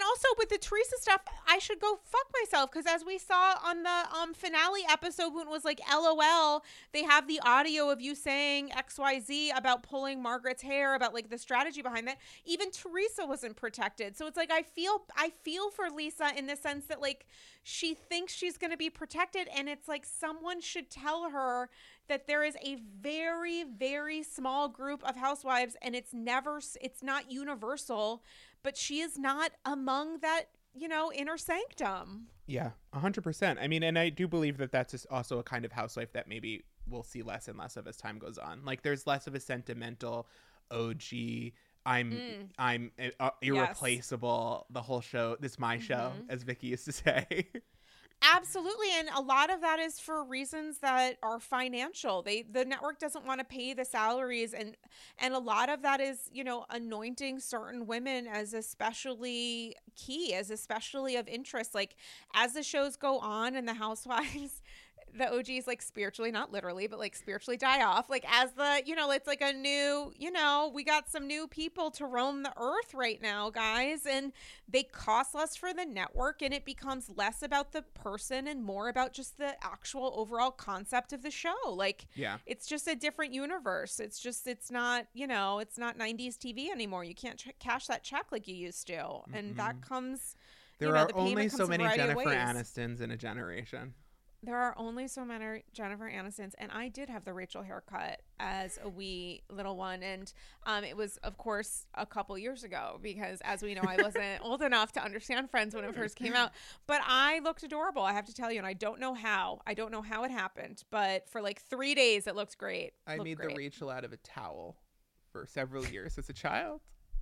also with the Teresa stuff, I should go fuck myself because as we saw on the um finale episode when it was like L O L, they have the audio of you saying X Y Z about pulling Margaret's hair, about like the strategy behind that. Even Teresa wasn't protected. So it's like I feel I feel for Lisa in the sense that like she thinks she's going to be protected, and it's like someone should tell her that there is a very, very small group of housewives, and it's never, it's not universal, but she is not among that, you know, inner sanctum. Yeah, one hundred percent. I mean, and I do believe that that's just also a kind of housewife that maybe we'll see less and less of as time goes on. Like, there's less of a sentimental O G, I'm mm. I'm uh, irreplaceable, yes. The whole show, this is my show, mm-hmm. as Vicky used to say. Absolutely. And a lot of that is for reasons that are financial. They the network doesn't want to pay the salaries, and and a lot of that is, you know, anointing certain women as especially key, as especially of interest. Like as the shows go on and the housewives, the O Gs like spiritually, not literally, but like spiritually die off. Like as the, you know, it's like a new, you know, we got some new people to roam the earth right now, guys. And they cost less for the network, and it becomes less about the person and more about just the actual overall concept of the show. Like, yeah, it's just a different universe. It's just, it's not, you know, it's not nineties T V anymore. You can't ch- cash that check like you used to. Mm-hmm. And that comes, there you know, are the only so many Jennifer ways. Anistons in a generation. There are only so many Jennifer Anistons, and I did have the Rachel haircut as a wee little one, and um, it was, of course, a couple years ago because, as we know, I wasn't old enough to understand Friends when it first came out, but I looked adorable, I have to tell you, and I don't know how. I don't know how it happened, but for like three days, it looked great. I looked made great. the Rachel out of a towel for several years as a child,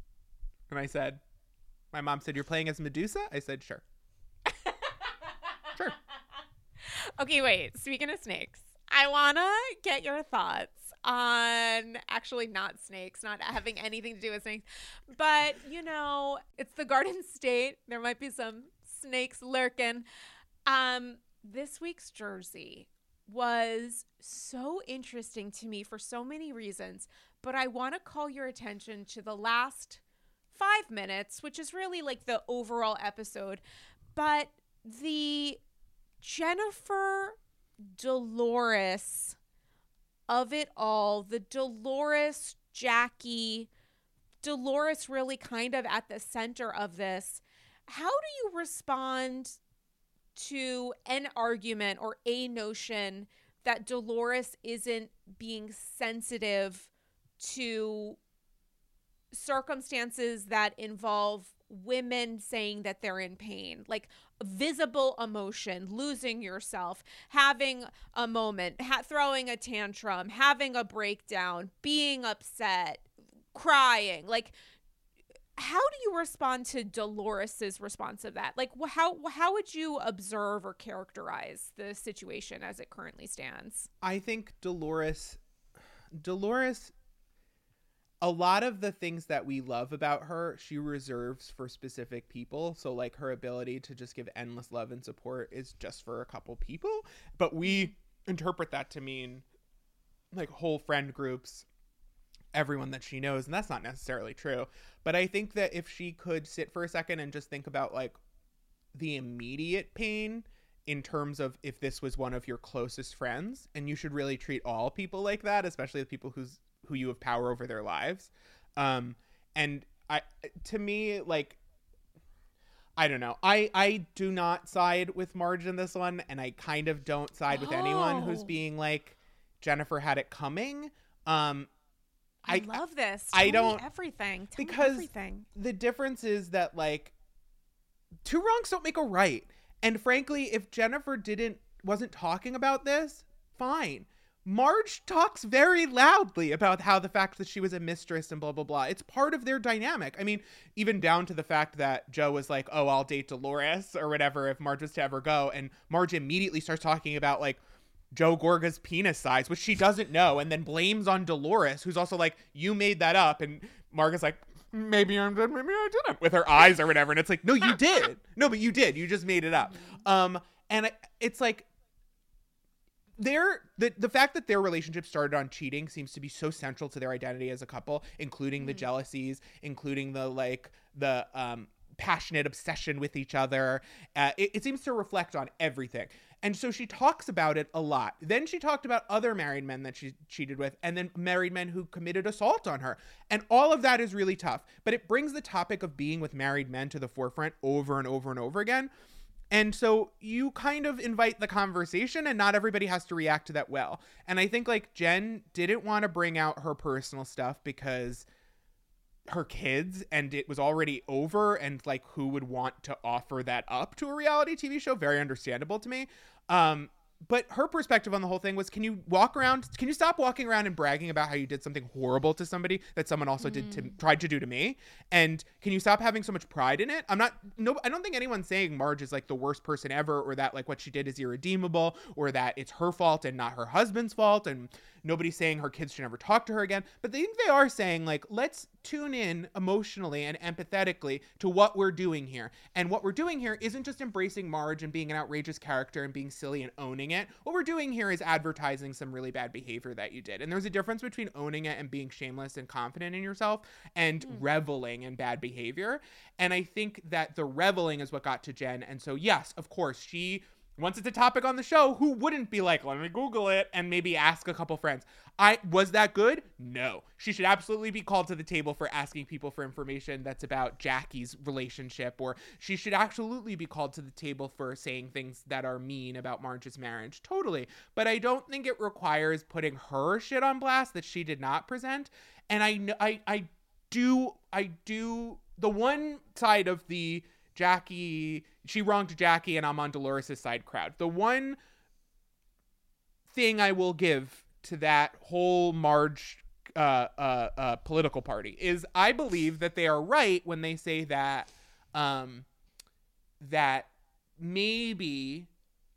and I said, my mom said, "You're playing as Medusa?" I said, "Sure." Sure. Okay, wait. Speaking of snakes, I want to get your thoughts on actually not snakes, not having anything to do with snakes. But, you know, it's the Garden State. There might be some snakes lurking. Um, this week's Jersey was so interesting to me for so many reasons. But I want to call your attention to the last five minutes, which is really like the overall episode. But the Jennifer Dolores of it all, the Dolores Jackie, Dolores really kind of at the center of this. How do you respond to an argument or a notion that Dolores isn't being sensitive to circumstances that involve women saying that they're in pain, like visible emotion, losing yourself, having a moment, ha- throwing a tantrum, having a breakdown, being upset, crying? Like, how do you respond to Dolores's response of that? Like, how how would you observe or characterize the situation as it currently stands? I think Dolores, Dolores. A lot of the things that we love about her, she reserves for specific people. So like her ability to just give endless love and support is just for a couple people. But we interpret that to mean like whole friend groups, everyone that she knows. And that's not necessarily true. But I think that if she could sit for a second and just think about like the immediate pain in terms of if this was one of your closest friends, and you should really treat all people like that, especially the people who's who you have power over their lives. Um, and I, to me, like, I don't know. I, I do not side with Marge in this one. And I kind of don't side with oh. anyone who's being like, Jennifer had it coming. Um, I, I love this. Tell I don't me everything. Tell because me everything. The difference is that like two wrongs don't make a right. And frankly, if Jennifer didn't, wasn't talking about this, fine. Marge talks very loudly about how the fact that she was a mistress and blah, blah, blah. It's part of their dynamic. I mean, even down to the fact that Joe was like, oh, I'll date Dolores or whatever if Marge was to ever go. And Marge immediately starts talking about like Joe Gorga's penis size, which she doesn't know, and then blames on Dolores, who's also like, you made that up. And Marga's like, maybe I'm good, maybe I didn't, with her eyes or whatever. And it's like, no, you did. No, but you did. You just made it up. Um, and it's like, Their the the fact that their relationship started on cheating seems to be so central to their identity as a couple, including mm-hmm. the jealousies, including the like the um passionate obsession with each other. Uh, it, it seems to reflect on everything. And so she talks about it a lot. Then she talked about other married men that she cheated with, and then married men who committed assault on her. And all of that is really tough. But it brings the topic of being with married men to the forefront over and over and over again. And so you kind of invite the conversation, and not everybody has to react to that well. And I think like Jen didn't want to bring out her personal stuff because her kids, and it was already over, and like who would want to offer that up to a reality T V show? Very understandable to me. Um, but her perspective on the whole thing was, can you walk around, can you stop walking around and bragging about how you did something horrible to somebody that someone also mm. did to, tried to do to me? And can you stop having so much pride in it? I'm not, no, I don't think anyone's saying Marge is like the worst person ever, or that like what she did is irredeemable, or that it's her fault and not her husband's fault. And nobody's saying her kids should never talk to her again. But they think they are saying like, let's tune in emotionally and empathetically to what we're doing here. And what we're doing here isn't just embracing Marge and being an outrageous character and being silly and owning it. What we're doing here is advertising some really bad behavior that you did. And there's a difference between owning it and being shameless and confident in yourself and mm. reveling in bad behavior. And I think that the reveling is what got to Jen. And so, yes, of course, she, once it's a topic on the show, who wouldn't be like, let me Google it and maybe ask a couple friends. I was that good? No. She should absolutely be called to the table for asking people for information that's about Jackie's relationship, or she should absolutely be called to the table for saying things that are mean about Marge's marriage. Totally. But I don't think it requires putting her shit on blast that she did not present. And I I I do I do the one side of the Jackie, she wronged Jackie and I'm on Dolores' side crowd. The one thing I will give to that whole Marge uh, uh, uh, political party is I believe that they are right when they say that um, that maybe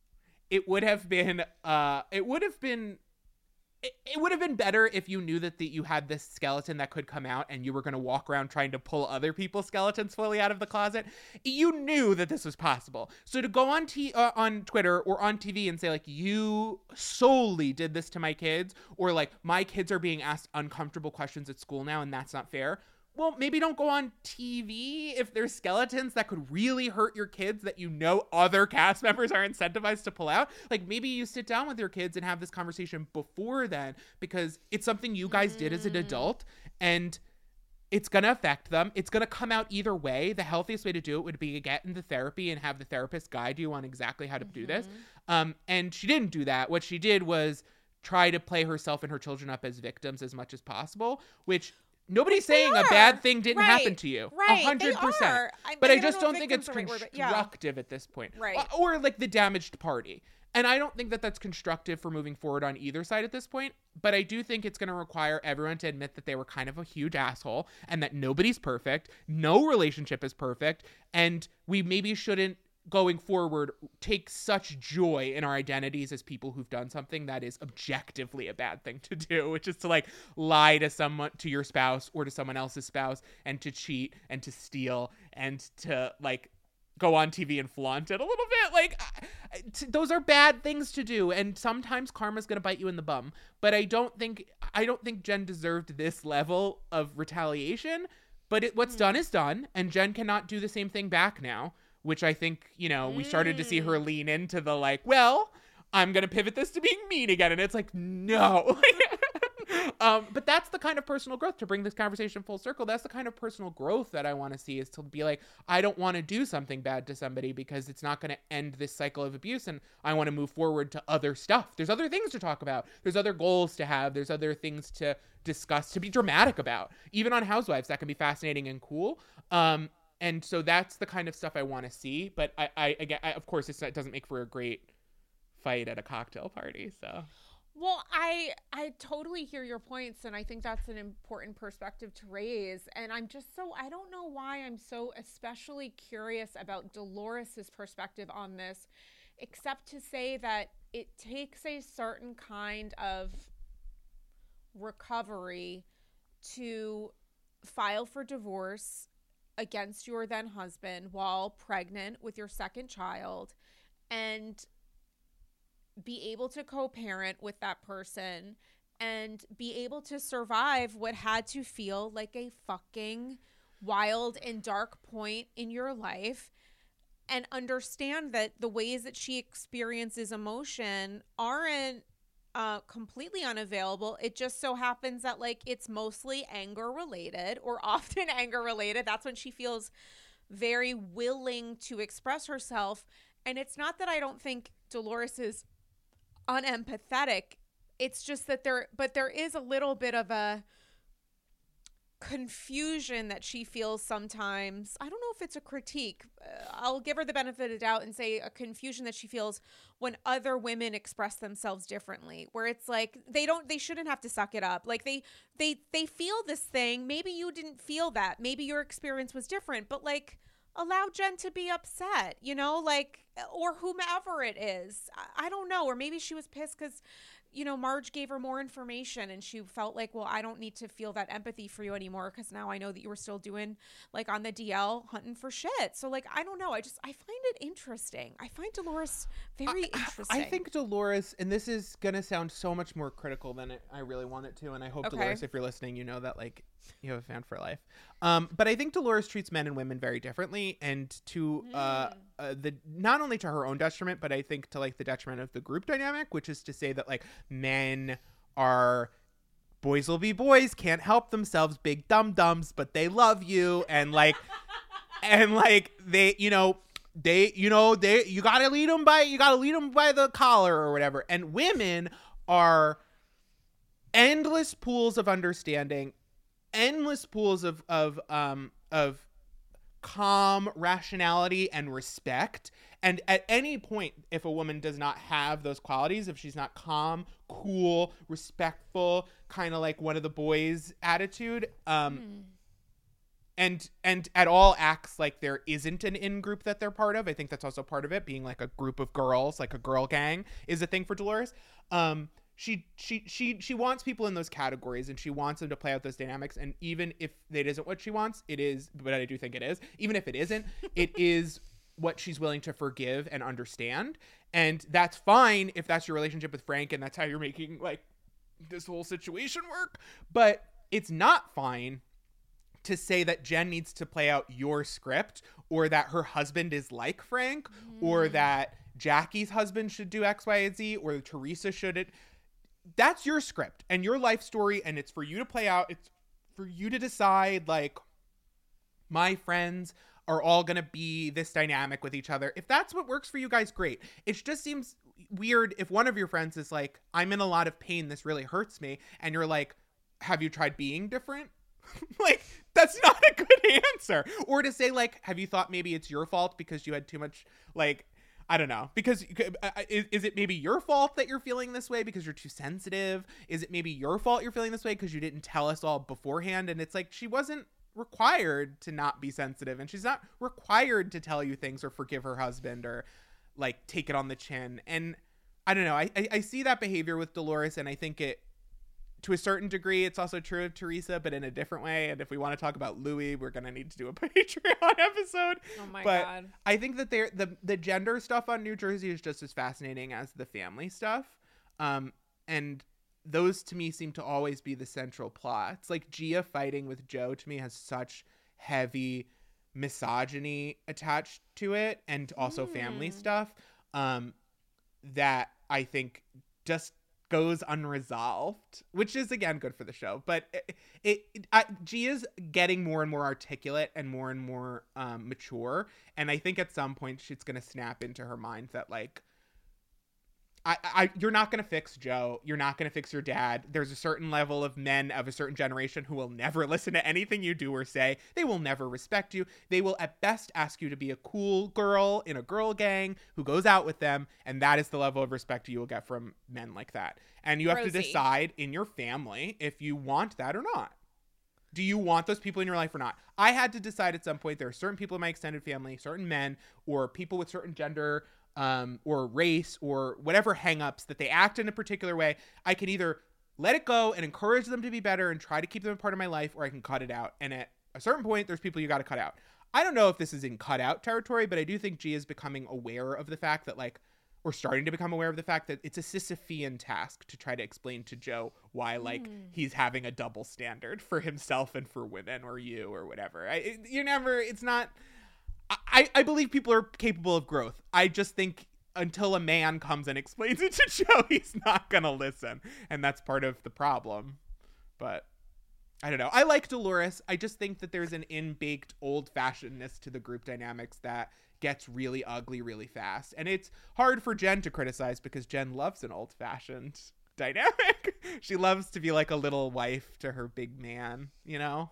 it would have been uh, it would have been It, it would have been better if you knew that the, you had this skeleton that could come out and you were going to walk around trying to pull other people's skeletons fully out of the closet. You knew that this was possible. So to go on t- uh, on Twitter or on T V and say, like, you solely did this to my kids, or like, my kids are being asked uncomfortable questions at school now and that's not fair. Well, maybe don't go on T V if there's skeletons that could really hurt your kids that you know other cast members are incentivized to pull out. Like, maybe you sit down with your kids and have this conversation before then, because it's something you guys mm. did as an adult and it's going to affect them. It's going to come out either way. The healthiest way to do it would be to get into therapy and have the therapist guide you on exactly how to mm-hmm. do this. Um, and she didn't do that. What she did was try to play herself and her children up as victims as much as possible, which... Nobody's saying a bad thing didn't right. happen to you. Right. A hundred percent. But I just don't, don't think it's constructive right yeah. at this point. Right. Or, or like the damaged party. And I don't think that that's constructive for moving forward on either side at this point. But I do think it's going to require everyone to admit that they were kind of a huge asshole and that nobody's perfect. No relationship is perfect. And we maybe shouldn't, going forward, take such joy in our identities as people who've done something that is objectively a bad thing to do, which is to like lie to someone, to your spouse or to someone else's spouse, and to cheat and to steal and to like go on T V and flaunt it a little bit. Like t- those are bad things to do. And sometimes karma's going to bite you in the bum. But I don't think, I don't think Jen deserved this level of retaliation, but it, what's mm. done is done. And Jen cannot do the same thing back now. Which I think, you know, we started to see her lean into the like, well, I'm going to pivot this to being mean again. And it's like, no. um, but that's the kind of personal growth, to bring this conversation full circle. That's the kind of personal growth that I want to see, is to be like, I don't want to do something bad to somebody because it's not going to end this cycle of abuse. And I want to move forward to other stuff. There's other things to talk about. There's other goals to have. There's other things to discuss, to be dramatic about. Even on Housewives, that can be fascinating and cool. Um, And so that's the kind of stuff I want to see. But I, I again, I, of course, it's, it doesn't make for a great fight at a cocktail party. So, well, I I totally hear your points, and I think that's an important perspective to raise. And I'm just so, I don't know why I'm so especially curious about Dolores's perspective on this, except to say that it takes a certain kind of recovery to file for divorce against your then husband while pregnant with your second child, and be able to co-parent with that person and be able to survive what had to feel like a fucking wild and dark point in your life, and understand that the ways that she experiences emotion aren't uh, completely unavailable. It just so happens that like it's mostly anger related, or often anger related. That's when she feels very willing to express herself. And it's not that I don't think Dolores is unempathetic. It's just that there, but there is a little bit of a confusion that she feels sometimes. I don't know if it's a critique. Uh, I'll give her the benefit of the doubt and say a confusion that she feels when other women express themselves differently, where it's like they don't, they shouldn't have to suck it up. Like they, they, they feel this thing. Maybe you didn't feel that. Maybe your experience was different, but like allow Jen to be upset, you know, like, or whomever it is. I, I don't know. Or maybe she was pissed because, you know, Marge gave her more information and she felt like, well, I don't need to feel that empathy for you anymore because now I know that you were still doing like on the D L hunting for shit. So like, I don't know. I just, I find it interesting. I find Dolores very I, interesting. I think Dolores, and this is going to sound so much more critical than it, I really want it to. And I hope, okay, Dolores, if you're listening, you know that like you have a fan for life. Um, but I think Dolores treats men and women very differently, and to uh, uh, the not only to her own detriment, but I think to like the detriment of the group dynamic, which is to say that like men are boys will be boys, can't help themselves, big dum dums, but they love you, and like and like they, you know, they, you know, they, you gotta lead them by, you gotta lead them by the collar or whatever. And women are endless pools of understanding, endless pools of of um of calm rationality and respect. And at any point, if a woman does not have those qualities, if she's not calm, cool, respectful, kind of like one of the boys attitude, um mm. and and at all acts like there isn't an in-group that they're part of. I think that's also part of it, being like a group of girls, like a girl gang is a thing for Dolores. um She she she she wants people in those categories, and she wants them to play out those dynamics. And even if it isn't what she wants, it is, but I do think it is. Even if it isn't, it is what she's willing to forgive and understand. And that's fine if that's your relationship with Frank and that's how you're making like this whole situation work. But it's not fine to say that Jen needs to play out your script, or that her husband is like Frank, mm. or that Jackie's husband should do X, Y, and Z, or Teresa shouldn't. That's your script and your life story, and it's for you to play out. It's for you to decide, like, my friends are all going to be this dynamic with each other. If that's what works for you guys, great. It just seems weird if one of your friends is like, I'm in a lot of pain, this really hurts me, and you're like, have you tried being different? Like, that's not a good answer. Or to say, like, have you thought maybe it's your fault because you had too much, like, I don't know, because uh, is, is it maybe your fault that you're feeling this way because you're too sensitive? Is it maybe your fault you're feeling this way because you didn't tell us all beforehand? And it's like, she wasn't required to not be sensitive, and she's not required to tell you things or forgive her husband or like take it on the chin. And I don't know, I, I, I see that behavior with Dolores, and I think it, to a certain degree, it's also true of Teresa, but in a different way. And if we want to talk about Louis, we're going to need to do a Patreon episode. Oh my but God. I think that they're, the, the gender stuff on New Jersey is just as fascinating as the family stuff. Um, and those to me seem to always be the central plot. It's like Gia fighting with Joe to me has such heavy misogyny attached to it, and also mm. family stuff, um, that I think just goes unresolved, which is again good for the show. But it, it, it I, Gia's getting more and more articulate and more and more um, mature, and I think at some point she's gonna snap into her mind that like, I, I, you're not going to fix Joe. You're not going to fix your dad. There's a certain level of men of a certain generation who will never listen to anything you do or say. They will never respect you. They will at best ask you to be a cool girl in a girl gang who goes out with them. And that is the level of respect you will get from men like that. And you have Rosie. to decide in your family if you want that or not. Do you want those people in your life or not? I had to decide at some point there are certain people in my extended family, certain men or people with certain gender Um, or race or whatever hangups that they act in a particular way. I can either let it go and encourage them to be better and try to keep them a part of my life, or I can cut it out. And at a certain point, there's people you got to cut out. I don't know if this is in cut out territory, but I do think Gia is becoming aware of the fact that like, or starting to become aware of the fact that it's a Sisyphean task to try to explain to Joe why, like, mm. he's having a double standard for himself and for women or you or whatever. I, it, you're never, it's not, I, I believe people are capable of growth. I just think until a man comes and explains it to Joe, he's not going to listen. And that's part of the problem. But I don't know. I like Dolores. I just think that there's an in-baked old-fashionedness to the group dynamics that gets really ugly really fast. And it's hard for Jen to criticize because Jen loves an old-fashioned dynamic. She loves to be like a little wife to her big man, you know?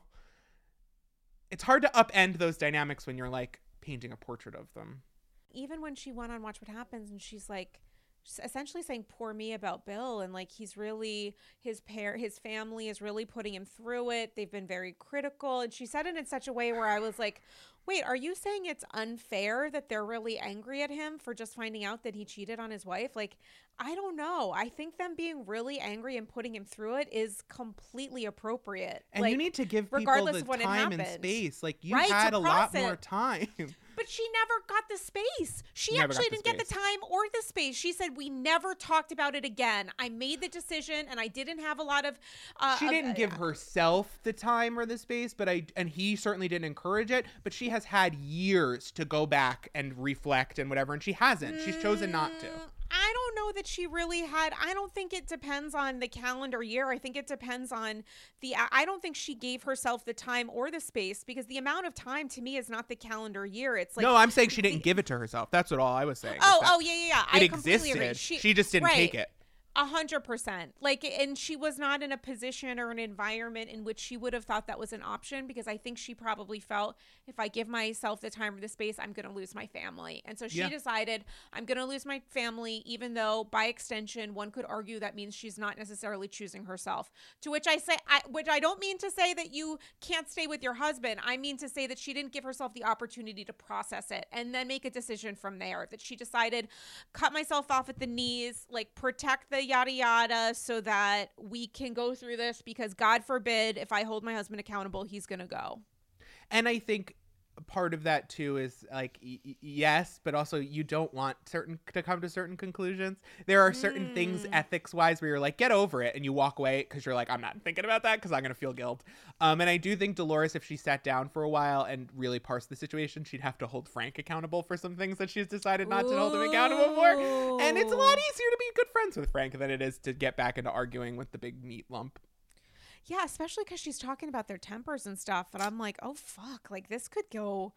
It's hard to upend those dynamics when you're like painting a portrait of them. Even when she went on Watch What Happens and she's like essentially saying poor me about Bill, and like he's really his pair his family is really putting him through it. They've been very critical, and she said it in such a way where I was like, wait, are you saying it's unfair that they're really angry at him for just finding out that he cheated on his wife? Like, I don't know. I think them being really angry and putting him through it is completely appropriate. And like, you need to give people the time and space. Like, you right, had a lot it. more time. But she never got the space. She never actually the didn't space. get the time or the space. She said, we never talked about it again. I made the decision and I didn't have a lot of... Uh, she didn't uh, give herself the time or the space, but I and he certainly didn't encourage it. But she has had years to go back and reflect and whatever, and she hasn't. She's chosen not to. I don't know that she really had. I don't think it depends on the calendar year. I think it depends on the, I don't think she gave herself the time or the space, because the amount of time to me is not the calendar year. It's like, no, I'm saying she didn't the, give it to herself. That's what all I was saying. Oh, oh yeah, yeah, yeah. It I existed. Agree. She, she just didn't right. take it. A hundred percent. Like, and she was not in a position or an environment in which she would have thought that was an option, because I think she probably felt, if I give myself the time or the space, I'm going to lose my family. And so she yeah. decided, I'm going to lose my family, even though by extension, one could argue that means she's not necessarily choosing herself. To which I say, I, which I don't mean to say that you can't stay with your husband. I mean to say that she didn't give herself the opportunity to process it and then make a decision from there. That she decided, cut myself off at the knees, like protect the yada yada, so that we can go through this, because God forbid if I hold my husband accountable, he's gonna go. And I think part of that too is like, y- y- yes, but also you don't want certain to come to certain conclusions. There are certain mm. things ethics wise where you're like, get over it, and you walk away because you're like, I'm not thinking about that because I'm gonna feel guilt. Um, and I do think Dolores, if she sat down for a while and really parsed the situation, she'd have to hold Frank accountable for some things that she's decided not Ooh. to hold him accountable for. And it's a lot easier to be good friends with Frank than it is to get back into arguing with the big meat lump. Yeah, especially because she's talking about their tempers and stuff. And I'm like, oh, fuck. Like, this could go.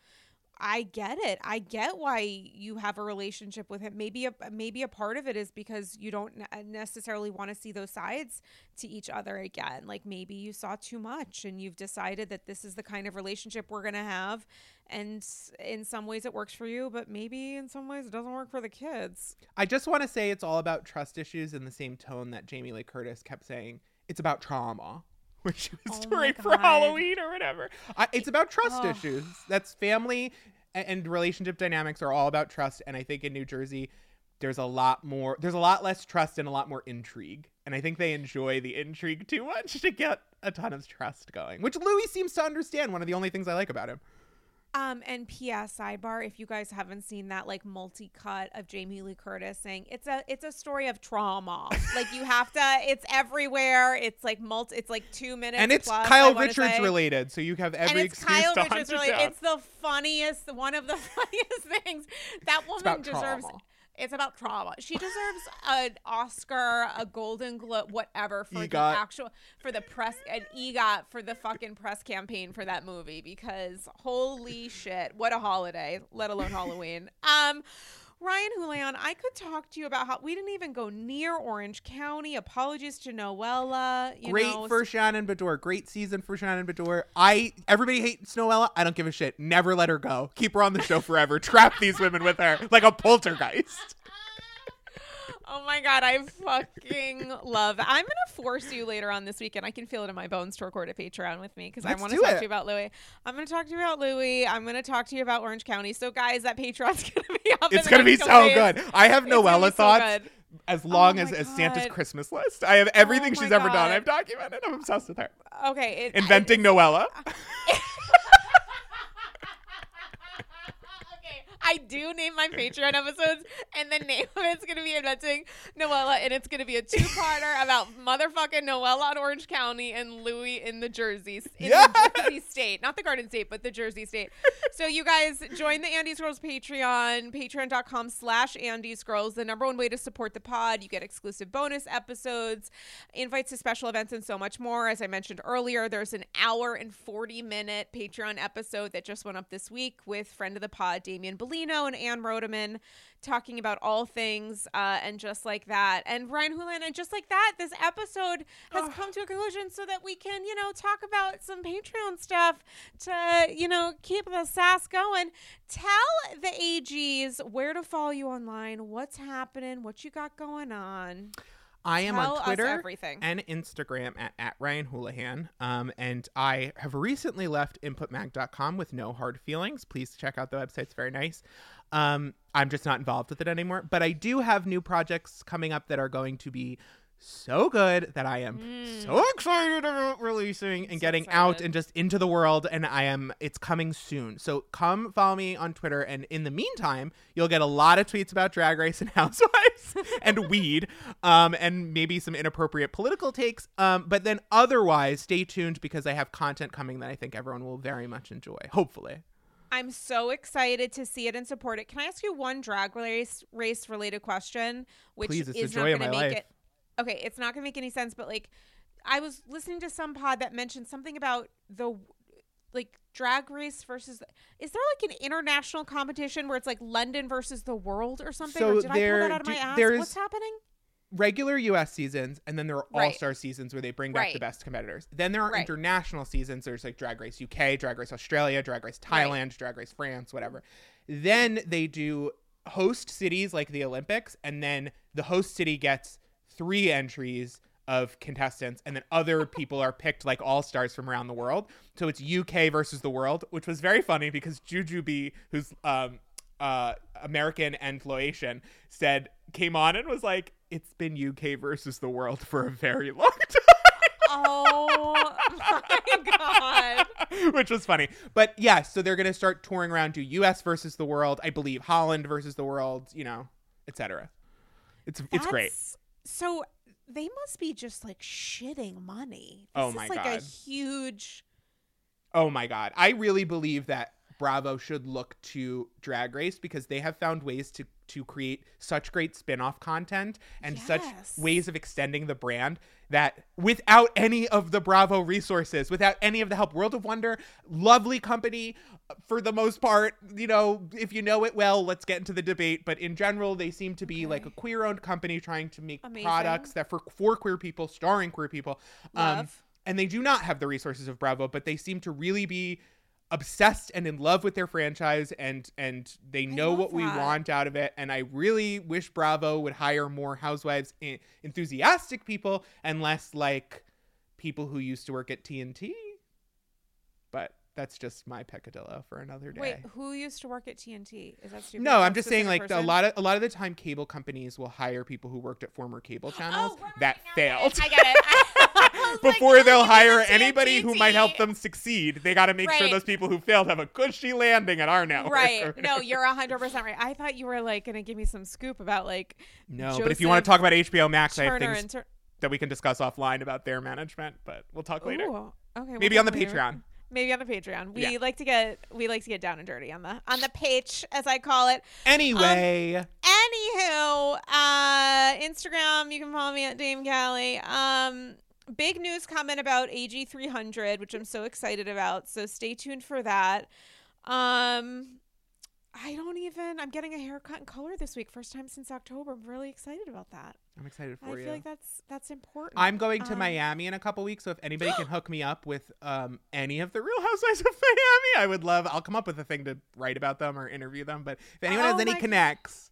I get it. I get why you have a relationship with him. Maybe a, maybe a part of it is because you don't necessarily want to see those sides to each other again. Like, maybe you saw too much and you've decided that this is the kind of relationship we're going to have. And in some ways it works for you, but maybe in some ways it doesn't work for the kids. I just want to say it's all about trust issues, in the same tone that Jamie Lee Curtis kept saying it's about trauma when she was oh touring for Halloween or whatever. I, it's about trust oh. issues. That's family and, and relationship dynamics are all about trust. And I think in New Jersey, there's a lot more, there's a lot less trust and a lot more intrigue. And I think they enjoy the intrigue too much to get a ton of trust going, which Louis seems to understand. One of the only things I like about him. Um, and P S sidebar, if you guys haven't seen that like multi-cut of Jamie Lee Curtis saying it's a it's a story of trauma. Like, you have to, it's everywhere. It's like multi, it's like two minutes. And it's plus, Kyle Richards related, so you have every and it's excuse Kyle to Richards hunt it related. down. It's the funniest, one of the funniest things. That woman deserves. Trauma. It's about trauma. She deserves an Oscar, a Golden Globe, whatever, for EGOT. the actual, for the press, an EGOT for the fucking press campaign for that movie, because holy shit, what a holiday, let alone Halloween. Um, Ryan Houlihan, I could talk to you about how we didn't even go near Orange County. Apologies to Noella. You Great know. for Shannon Beador. Great season for Shannon Beador. I everybody hates Noella. I don't give a shit. Never let her go. Keep her on the show forever. Trap these women with her like a poltergeist. Oh my God, I fucking love that. I'm going to force you later on this weekend. I can feel it in my bones to record a Patreon with me, because I want to talk it. to you about Louis. I'm going to talk to you about Louis. I'm going to talk to you about Orange County. So guys, that Patreon's going to be up. It's going to be so days. good. I have it's Noella thoughts so as long oh as, as God. Santa's Christmas list. I have everything oh she's God. ever done. I've documented. I'm obsessed with her. Okay. It, Inventing I, Noella. I do name my Patreon episodes And the name of it's going to be Inventing Noella, and it's going to be a two-parter about motherfucking Noella in Orange County and Louis in the Jersey, in Yes! the Jersey State. Not the Garden State, but the Jersey State. So you guys join the Andy's Girls Patreon, patreon.com slash Andy's Girls, the number one way to support the pod. You get exclusive bonus episodes, invites to special events, and so much more. As I mentioned earlier, there's an hour and forty minute Patreon episode that just went up this week with friend of the pod, Damian Bellino and Ann Rodeman, talking about all things uh, and just like that. And Ryan Houlihan, and just like that, this episode has Oh. come to a conclusion so that we can, you know, talk about some Patreon stuff to, you know, keep the sass going. Tell the A Gs where to follow you online, what's happening, what you got going on. I am Tell on us Twitter everything. and Instagram at, at Ryan Houlihan. Um, and I have recently left input mag dot com with no hard feelings. Please check out the website. It's very nice. Um, I'm just not involved with it anymore. But I do have new projects coming up that are going to be so good that I am Mm. so excited about releasing and So getting out excited. and just into the world. And I am, it's coming soon. So come follow me on Twitter. And in the meantime, you'll get a lot of tweets about Drag Race and Housewives and weed, um, and maybe some inappropriate political takes. Um, but then otherwise, stay tuned because I have content coming that I think everyone will very much enjoy. Hopefully. I'm so excited to see it and support it. Can I ask you one drag race race related question, which Please, it's is the not joy of going to my make life. it? Okay, it's not going to make any sense, but like, I was listening to some pod that mentioned something about the like drag race versus. Is there like an international competition where it's like London versus the world or something? So or did I pull there- that out of do- my ass? there's- What's happening? Regular U S seasons, and then there are Right. all-star seasons where they bring back Right. the best competitors. Then there are Right. international seasons. There's like Drag Race U K, Drag Race Australia, Drag Race Thailand, Drag Race France, whatever. Then they do host cities like the Olympics, and then the host city gets three entries of contestants, and then other people are picked like all-stars from around the world. So it's U K versus the world, which was very funny because Jujubee, who's um uh American and Floatian, said came on and was like, it's been U K versus the world for a very long time. Oh my god! Which was funny. But yeah, so they're gonna start touring around, do U S versus the world, I believe Holland versus the world, you know, et cetera. It's it's great. That's- So they must be just like shitting money. This Oh is my like a God. huge. Oh my God. I really believe that Bravo should look to Drag Race because they have found ways to to create such great spin-off content and such Yes. ways of extending the brand that without any of the Bravo resources, without any of the help, World of Wonder, lovely company for the most part, you know, if you know it well, let's get into the debate. But in general, they seem to be Okay. like a queer-owned company trying to make Amazing. products that for, for queer people, starring queer people. Um, Love. and they do not have the resources of Bravo, but they seem to really be obsessed and in love with their franchise, and and they know love what we that. want out of it. And I really wish Bravo would hire more housewives en- enthusiastic people and less like people who used to work at T N T. But that's just my peccadillo for another day. Wait, who used to work at T N T? Is that stupid? No, Is I'm that just saying, specific like, a person? lot of a lot of the time, cable companies will hire people who worked at former cable channels Oh, right, that right, failed. I get it. I was like, Before oh, they'll give me hire the anybody who might help T N T. them succeed, they got to make sure Right. those people who failed have a cushy landing at our network. or Right. No, whatever. you're one hundred percent right. I thought you were like going to give me some scoop about like No, but if you want to talk about H B O Max, I have Turner things and Tur- that we can discuss offline about their management, but we'll talk later. Ooh, okay. we'll Maybe on the talk later. Patreon. Maybe on the Patreon. We Yeah. like to get we like to get down and dirty on the on the page, as I call it. Anyway, Anywho, uh, Instagram, you can follow me at Dame Callie. Um, big news coming about A G three hundred, which I'm so excited about. So stay tuned for that. Um, I don't even. I'm getting a haircut and color this week, first time since October. I'm really excited about that. I'm excited I for feel you. like that's that's important. I'm going to Um, Miami in a couple weeks, so if anybody can hook me up with um, any of the Real Housewives of Miami, I would love. I'll come up with a thing to write about them or interview them. But if anyone Oh has any my- connects,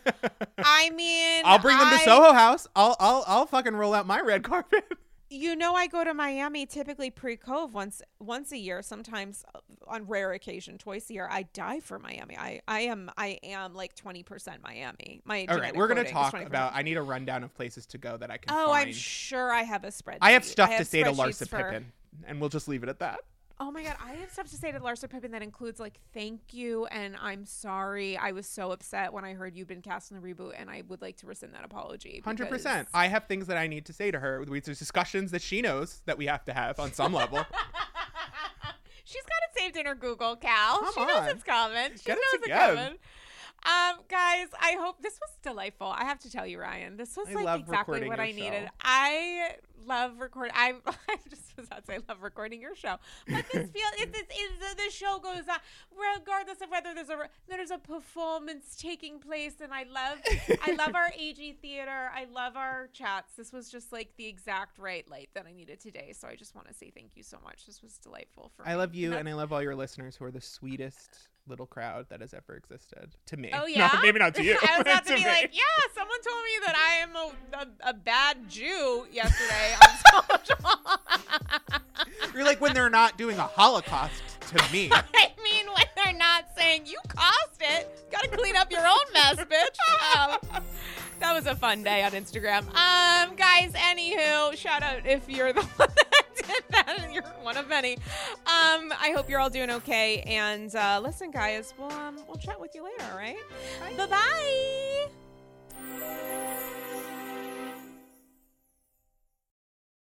I mean, I'll bring them to I- Soho House. I'll I'll I'll fucking roll out my red carpet. You know, I go to Miami typically pre-Cove once once a year, sometimes on rare occasion twice a year. I die for Miami. I, I am I am like twenty percent Miami. My All right, genetic we're gonna coding is talk twenty percent. about. I need a rundown of places to go that I can. Oh, find. I'm sure I have a spreadsheet. I have stuff to have say to spreadsheets Larsa for- Pippen, and we'll just leave it at that. Oh my God, I have stuff to say to Larsa Pippen that includes like thank you and I'm sorry. I was so upset when I heard you've been cast in the reboot, and I would like to rescind that apology. one hundred percent. I have things that I need to say to her. There's discussions that she knows that we have to have on some level. She's got it saved in her Google, Cal. Come she on. knows it's coming. She Get knows it it's together. coming. Um, guys, I hope this was delightful. I have to tell you, Ryan, this was I like love exactly recording what your I show. needed. I love recording. I, I just was about to say I love recording your show, but this feel if this is the show goes on, regardless of whether there's a there's a performance taking place, and I love I love our A G theater. I love our chats. This was just like the exact right light that I needed today. So I just want to say thank you so much. This was delightful for me. I love you, and, and I love all your listeners who are the sweetest little crowd that has ever existed to me. Oh yeah, no, maybe not to you. I was about to To be me. like, yeah, someone told me that I am a, a, a bad Jew yesterday on social. You're like when they're not doing a Holocaust to me. I mean, when they're not saying you caused it, gotta clean up your own mess, bitch. Um, that was a fun day on Instagram. Um, guys, anywho, shout out if you're the one that did that and you're one of many. Um, I hope you're all doing okay. And uh, listen, guys, we'll um, we'll chat with you later. All right. Bye bye.